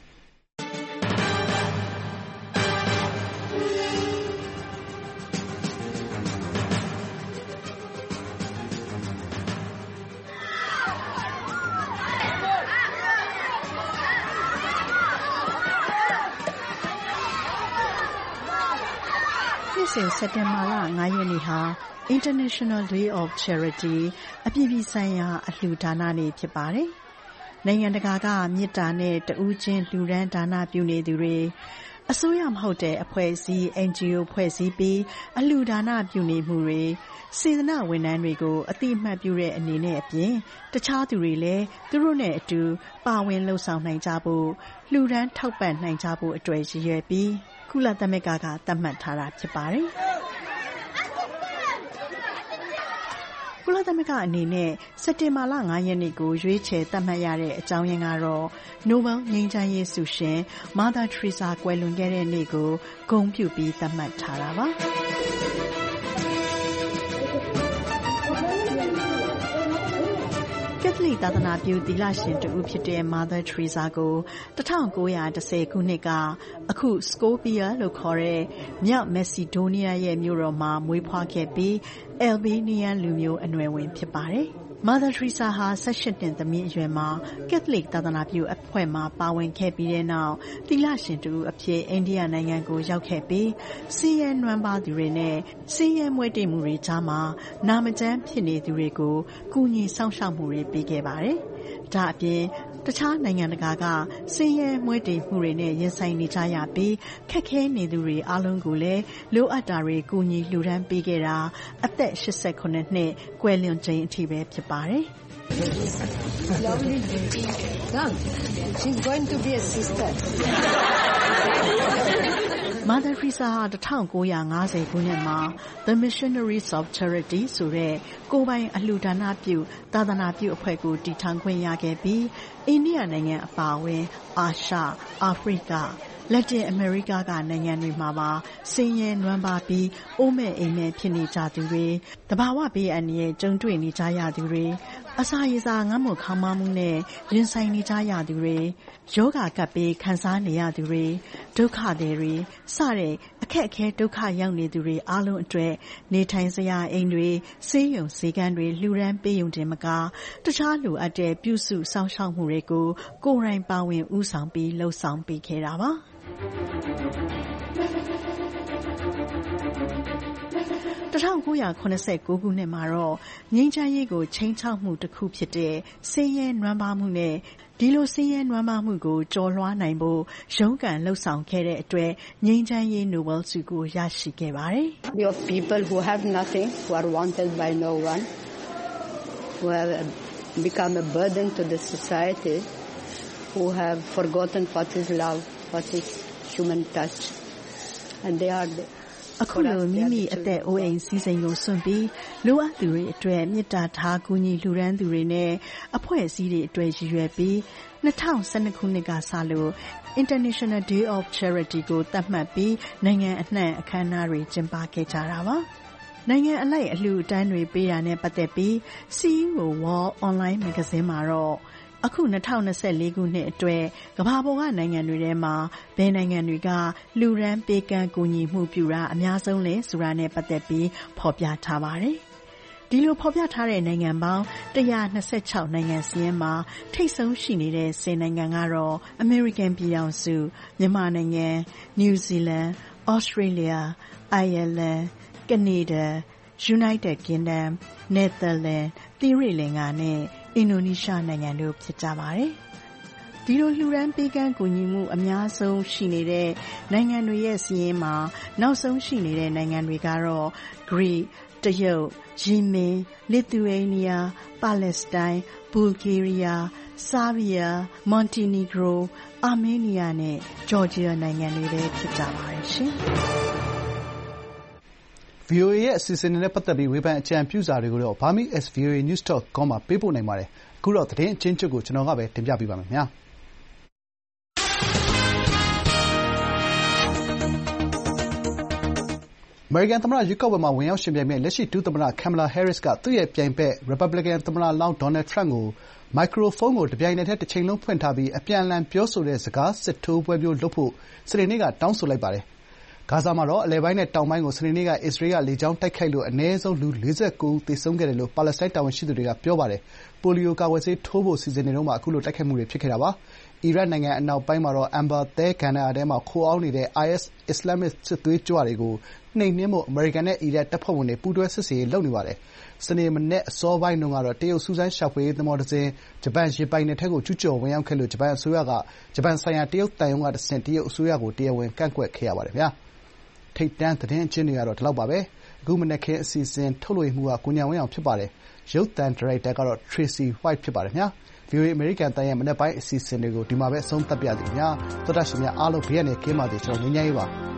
စက်တင်ဘာလ9ရက်နေ့ဟာ International Day of Charity အပြည်ပြည်ဆိုင်ရာအလှူဒါနနေ့ဖြစ်ပါတယ်။နိုင်ငံတကာကမေတ္တာနဲ့တဦးချင်းလှူဒန်းဒါနပြုနေသူတွေအစိုးရမဟုတ်တဲ့အဖွဲ့အစည်း NGO ဖွဲ့စည်းပြီးအလှူဒါနပြုနေမှုတွေစေတနာဝန်ထမ်းတွေကိုအသိအမှတ်ပြုတဲ့အနေနဲ့အပြင်တခြားသူတွေလည်းသူတို့နဲ့အတူပါဝင်လှုပ်ဆောင်နိုင်ကြဖို့လှူဒန်းထောက်ပံ့နိုင်ကြဖို့အတွက်ရည်ရွယ်ပြီးကုလသမဂ္ဂကသတ်မှတ်ထားတာဖြစ်ပါတယ်။ကုလသမဂ္ဂအနေနဲ့စက်တင်ဘာလ9ရက်နေ့ကိုရွေးချယ်သတ်မှတ်ရတဲ့အကြောင်းရင်းကတော့နိုဘယ်ငြိမ်းချမ်းရေးဆုရှင်မာသာထရီဆာကွယ်လွန်ခဲ့တဲ့နေ့ကိုဂုဏ်ပြုပြီးသတ်မှတ်ထားတာပါ။သလစ်သာသနာပြုသီလရှင်တဦးဖြစ်တဲ့ Mother Teresa ကို 1910 ခုနှစ်က အခု Skopje လို့ခေါ်တဲ့မြောက်မက်ဆီဒိုးနီးယားရဲ့မြို့တော်မှာမွေးဖွားခဲ့ပြီး Albanian လူမျိုးအနွယ်ဝင်ဖြစ်ပါတယ်။ Mother Teresa ဟာ 18 နှစ်သမီးအရွယ်မှာကက်သလစ်သာသနာပြုအဖွဲ့မှာပါဝင်ခဲ့ပြီးတဲ့နောက်သီလရှင်တဦးအဖြစ်အိန္ဒိယနိုင်ငံကိုရောက်ခဲ့ပြီးဆင်းရဲနွမ်းပါးသူတွေနဲ့ဆင်းရဲမွဲတေမှုတွေကြားမှာနာမကျန်းဖြစ်နေသူတွေကိုကူညီစောင့်ရှောက်မှုတွေပေးခဲ့ပါတယ်။ဒါအပြင်တခြားနိုင်ငံတကာကဆင်းရဲမွဲတေမှုတွေနဲ့ရင်ဆိုင်နေကြရပြီးခက်ခဲနေသူတွေအားလုံးကိုလည်းလိုအပ်တာတွေကူညီလှူဒါန်းပေးခဲ့တာအသက် 89 နှစ်ကွယ်လွန်ချိန်အထိပဲဖြစ်ပါတယ်။ She's going to be a sister. Mother Teresa ဟာ 1950 ခုနှစ်မှာ The Missionaries of Charity ဆိုတဲ့ကိုယ်ပိုင်အလှူဒါနပြုသာသနာပြုအဖွဲ့ကိုတည်ထောင်ခွင့်ရခဲ့ပြီးအိန္ဒိယနိုင်ငံအပါအဝင်အာရှ၊အာဖရိက၊လက်တင်အမေရိကကနိုင်ငံတွေမှာပါဆင်းရဲနွမ်းပါးပြီးအိုးမဲ့အိမ်မဲ့ဖြစ်နေကြသူတွေ၊သဘာဝဘေးအန္တရာယ်ကြုံတွေ့နေကြရသူတွေ၊အစာရေစာငတ်မွတ်ခေါင်းပါးမှုနဲ့ရင်ဆိုင်နေကြရသူတွေ၊ရောဂါကပ်ဘေးခံစားနေရသူတွေ၊ဒုက္ခသည်တွေစတဲ့အခက်အခဲဒုက္ခရောက်နေသူတွေအားလုံးအတွက်နေထိုင်စရာအိမ်တွေ၊ဆေးရုံဆေးခန်းတွေလှူဒါန်းပေးရုံတင်မကတခြားလိုအပ်တဲ့ပြုစုစောင့်ရှောက်မှုတွေကိုကိုယ်တိုင်ပါဝင်ဦးဆောင်ပြီးလှုပ်ဆောင်ပေးခဲ့တာပါ။1989 ခုနှစ်မှာတော့ငြိမ်းချမ်းရေးကိုချိန်ချောက်မှုတစ်ခုဖြစ်တဲ့ဆင်းရဲနွမ်းပါးမှုနဲ့ဒီလိုဆင်းရဲနွမ်းပါးမှုကိုကျော်လွှားနိုင်ဖို့ရုန်းကန်လှုပ်ဆောင်ခဲ့တဲ့အတွက်ငြိမ်းချမ်းရေးနိုဘယ်ဆုကိုရရှိခဲ့ပါတယ်။ We have people who have nothing, who are wanted by no one, who have become a burden to the society, who have forgotten what is love, what is human touch, and they are the အခုလိုမိမိအသက်အိုးအိမ်စီးစိမ်ကိုစွန့်ပြီးလိုအပ်သူတွေအတွက်မေတ္တာထားကူညီလှူဒါန်းသူတွေနဲ့အဖွဲ့အစည်းတွေအတွက်ရည်ရွယ်ပြီး2012 ခုနှစ်ကစလို့ International Day of Charity ကိုသတ်မှတ်ပြီးနိုင်ငံအနှံ့အခမ်းအနားတွေကျင်းပခဲ့ကြတာပါ။နိုင်ငံအလိုက်အလှူအတန်းတွေပေးတာနဲ့ပတ်သက်ပြီး CEO World Online Magazine မှာတော့အခု2024ခုနှစ်အတွက်ကမ္ဘာပေါ်ကနိုင်ငံတွေထဲမှာဘယ်နိုင်ငံတွေကလှူဒါန်းပေးကမ်းကူညီမှုပြုတာအများဆုံးလဲဆိုတာနဲ့ပတ်သက်ပြီးဖော်ပြထားပါတယ်။ဒီလိုဖော်ပြထားတဲ့နိုင်ငံပေါင်း126နိုင်ငံစာရင်းမှာထိပ်ဆုံးရှိနေတဲ့10နိုင်ငံကတော့အမေရိကန်ပြည်ထောင်စု၊မြန်မာနိုင်ငံ၊နယူးဇီလန်၊ဩစတြေးလျ၊အိုင်ယာလန်၊ကနေဒါ၊ United Kingdom ၊နယ်သာလန်၊သီရိလင်္ကာနဲ့အင်ဒိုနီးရှားနိုင်ငံတို့ဖြစ်ကြပါတယ်။ဒီလိုလှူဒါန်းပေးကမ်းကူညီမှုအများဆုံးရှိနေတဲ့နိုင်ငံတွေရဲ့စာရင်းမှာနောက်ဆုံးရှိနေတဲ့နိုင်ငံတွေကတော့ Greece, တရုတ်၊ယီမင်၊လစ်သူယေးနီးယား၊ပါလက်စတိုင်း၊ဘူလ်ဂေးရီးယား၊ဆာဘီးယား၊မွန်တီနီဂရို၊အာမေးနီးယားနဲ့ဂျော်ဂျီယာနိုင်ငံတွေပဲဖြစ်ကြပါတယ်ရှင်။ VOA ရဲ့အစီအစဉ်တွေနဲ့ပတ်သက်ပြီးဝေဖန်အကြံပြုစာတွေကိုတော့ burmese@voanews.com မှာပေးပို့နိုင်ပါတယ်။အခုတော့သတင်းအကျဉ်းချုပ်ကိုကျွန်တော်ကပဲတင်ပြပေးပါမယ်ခင်ဗျာ။အမေရိကန်သမ္မတရွေးကောက်ပွဲမှာဝင်ရောက်ယှဉ်ပြိုင်မယ့်လက်ရှိဒုသမ္မတ Kamala Harris ကသူ့ရဲ့ပြိုင်ဘက် ရီပတ်ဘလီကန်သမ္မတလောင်း Donald Trump ကိုမိုက်ခရိုဖုန်းကိုတပြိုင်နက်တည်းတချိန်လုံးဖွင့်ထားပြီးအပြန်အလှန်ပြောဆိုတဲ့စကားစစ်ထိုးပွဲမျိုးလုပ်ဖို့စနေနေ့ကတောင်းဆိုလိုက်ပါတယ်။ဂါဇာမှာတော့အလယ်ပိုင်းနဲ့တောင်ပိုင်းကိုစနေနေ့ကအစ္စရေးကလေကြောင်းတိုက်ခိုက်လို့အနည်းဆုံးလူ49ဦးသေဆုံးခဲ့တယ်လို့ပါလက်စတိုင်းတာဝန်ရှိသူတွေကပြောပါတယ်။ပိုလီယိုကာကွယ်ဆေးထိုးဖို့စီစဉ်နေတုန်းမှာအခုလိုတိုက်ခိုက်မှုတွေဖြစ်ခဲ့တာပါ။အီရတ်နိုင်ငံအနောက်ပိုင်းမှာတော့ Anbar သဲကန္တာရထဲမှာခိုအောင်းနေတဲ့ IS အစ္စလာမစ်စစ်သွေးကြွတွေကိုနှိမ်နင်းဖို့အမေရိကန်နဲ့အီရတ်တပ်ဖွဲ့ဝင်တွေပူးတွဲစစ်ဆင်ရေးလုပ်နေပါတယ်။စနေမနက်အစောပိုင်းတုန်းကတော့တရုတ်စူးစမ်းရှာဖွေရေးသင်္ဘောတစင်းဂျပန်ရေပိုင်နက်ထဲကိုကျူးကျော်ဝင်ရောက်ခဲ့လို့ဂျပန်အစိုးရကဂျပန်ဆိုင်ရာတရုတ်သံရုံးကတဆင့်တရုတ်အစိုးရကိုတရားဝင်ကန့်ကွက်ခဲ့ရပါတယ်ဗျာ။ထိပ်တန်းသတင်းအကျဉ်းတွေကတော့ဒီလောက်ပါပဲ။အခုမနက်ခင်းအစီအစဉ်ထုတ်လွှင့်မှုကကိုဉာဏ်ဝင်းအောင်ဖြစ်ပါတယ်။ရုပ်သံဒါရိုက်တာကတော့ Tracy White ဖြစ်ပါတယ်ခင်ဗျာ။ VOA အမေရိကန်အသံရဲ့မနက်ပိုင်းအစီအစဉ်တွေကိုဒီမှာပဲအဆုံးသတ်ပါရစေခင်ဗျာ။သောတရှင်များအားလုံးဘေးအန္တရာယ်ကင်းပါစေ။ကျွန်တော်ငြိမ်းချမ်းရေးပါ။